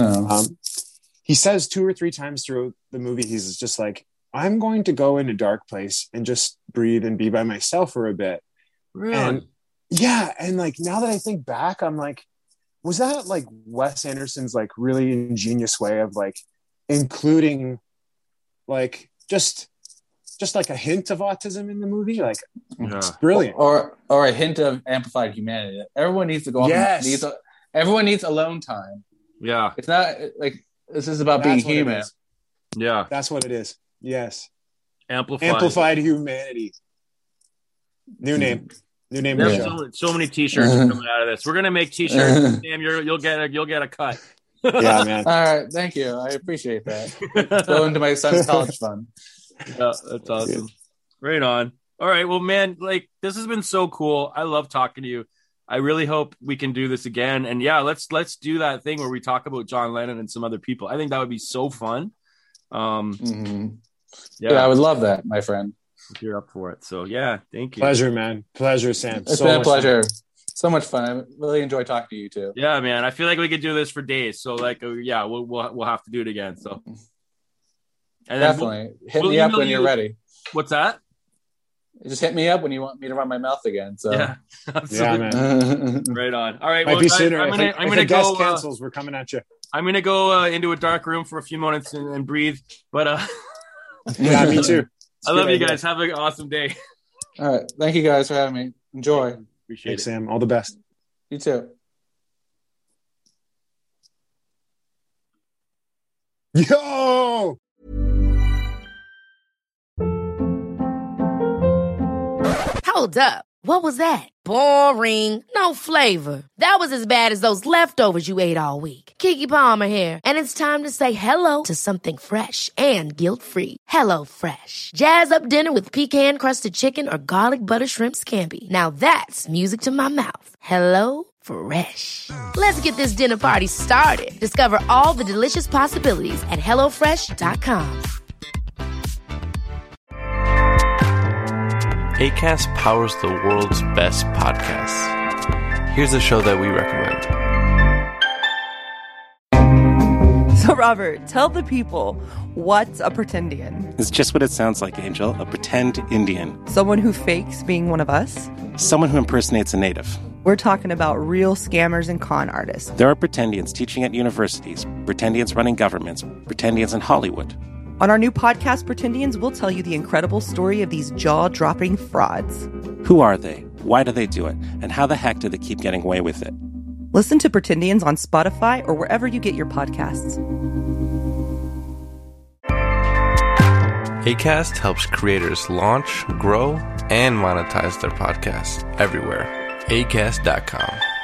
he says 2 or 3 times through the movie, he's just like, I'm going to go in a dark place and just breathe and be by myself for a bit. Really? And like, now that I think back, I'm like, was that like Wes Anderson's like really ingenious way of like including like just like a hint of autism in the movie? Like it's brilliant. Or a hint of amplified humanity. Everyone needs to go off. Everyone needs alone time. Yeah. It's not like this is about being human. Yeah. That's what it is. Yes. Amplified humanity. New name. So many T-shirts are coming out of this. We're gonna make T-shirts. Sam, you'll get a cut. Yeah, man. All right, thank you. I appreciate that. Go into my son's college fund. Yeah, that's awesome. Right on. All right, well, man, like this has been so cool. I love talking to you. I really hope we can do this again. And yeah, let's do that thing where we talk about John Lennon and some other people. I think that would be so fun. Yeah, I would love that, my friend. If you're up for it. So yeah, thank you. Pleasure, man. Pleasure, Sam. It's been a pleasure. So much fun. I really enjoy talking to you too. Yeah, man. I feel like we could do this for days. So like, we'll have to do it again. So. And definitely hit me up when you're ready. What's that? Just hit me up when you want me to run my mouth again. So yeah, man. Right on. All right. Might be sooner. I'm gonna go. Cancels. We're coming at you. I'm gonna go into a dark room for a few moments and breathe. But yeah, me too. I love you guys. Have an awesome day. All right. Thank you guys for having me. Enjoy. Appreciate it. Sam. All the best. You too. Yo! Hold up. What was that? Boring. No flavor. That was as bad as those leftovers you ate all week. Keke Palmer here, and it's time to say hello to something fresh and guilt-free. HelloFresh. Jazz up dinner with pecan-crusted chicken or garlic butter shrimp scampi. Now that's music to my mouth. HelloFresh. Let's get this dinner party started. Discover all the delicious possibilities at HelloFresh.com. Acast powers the world's best podcasts. Here's a show that we recommend. So, Robert, tell the people, what's a pretendian? It's just what it sounds like, Angel. A pretend Indian. Someone who fakes being one of us? Someone who impersonates a native. We're talking about real scammers and con artists. There are pretendians teaching at universities, pretendians running governments, pretendians in Hollywood. On our new podcast, Pretendians, we'll tell you the incredible story of these jaw-dropping frauds. Who are they? Why do they do it? And how the heck do they keep getting away with it? Listen to Pretendians on Spotify or wherever you get your podcasts. Acast helps creators launch, grow, and monetize their podcasts everywhere. Acast.com.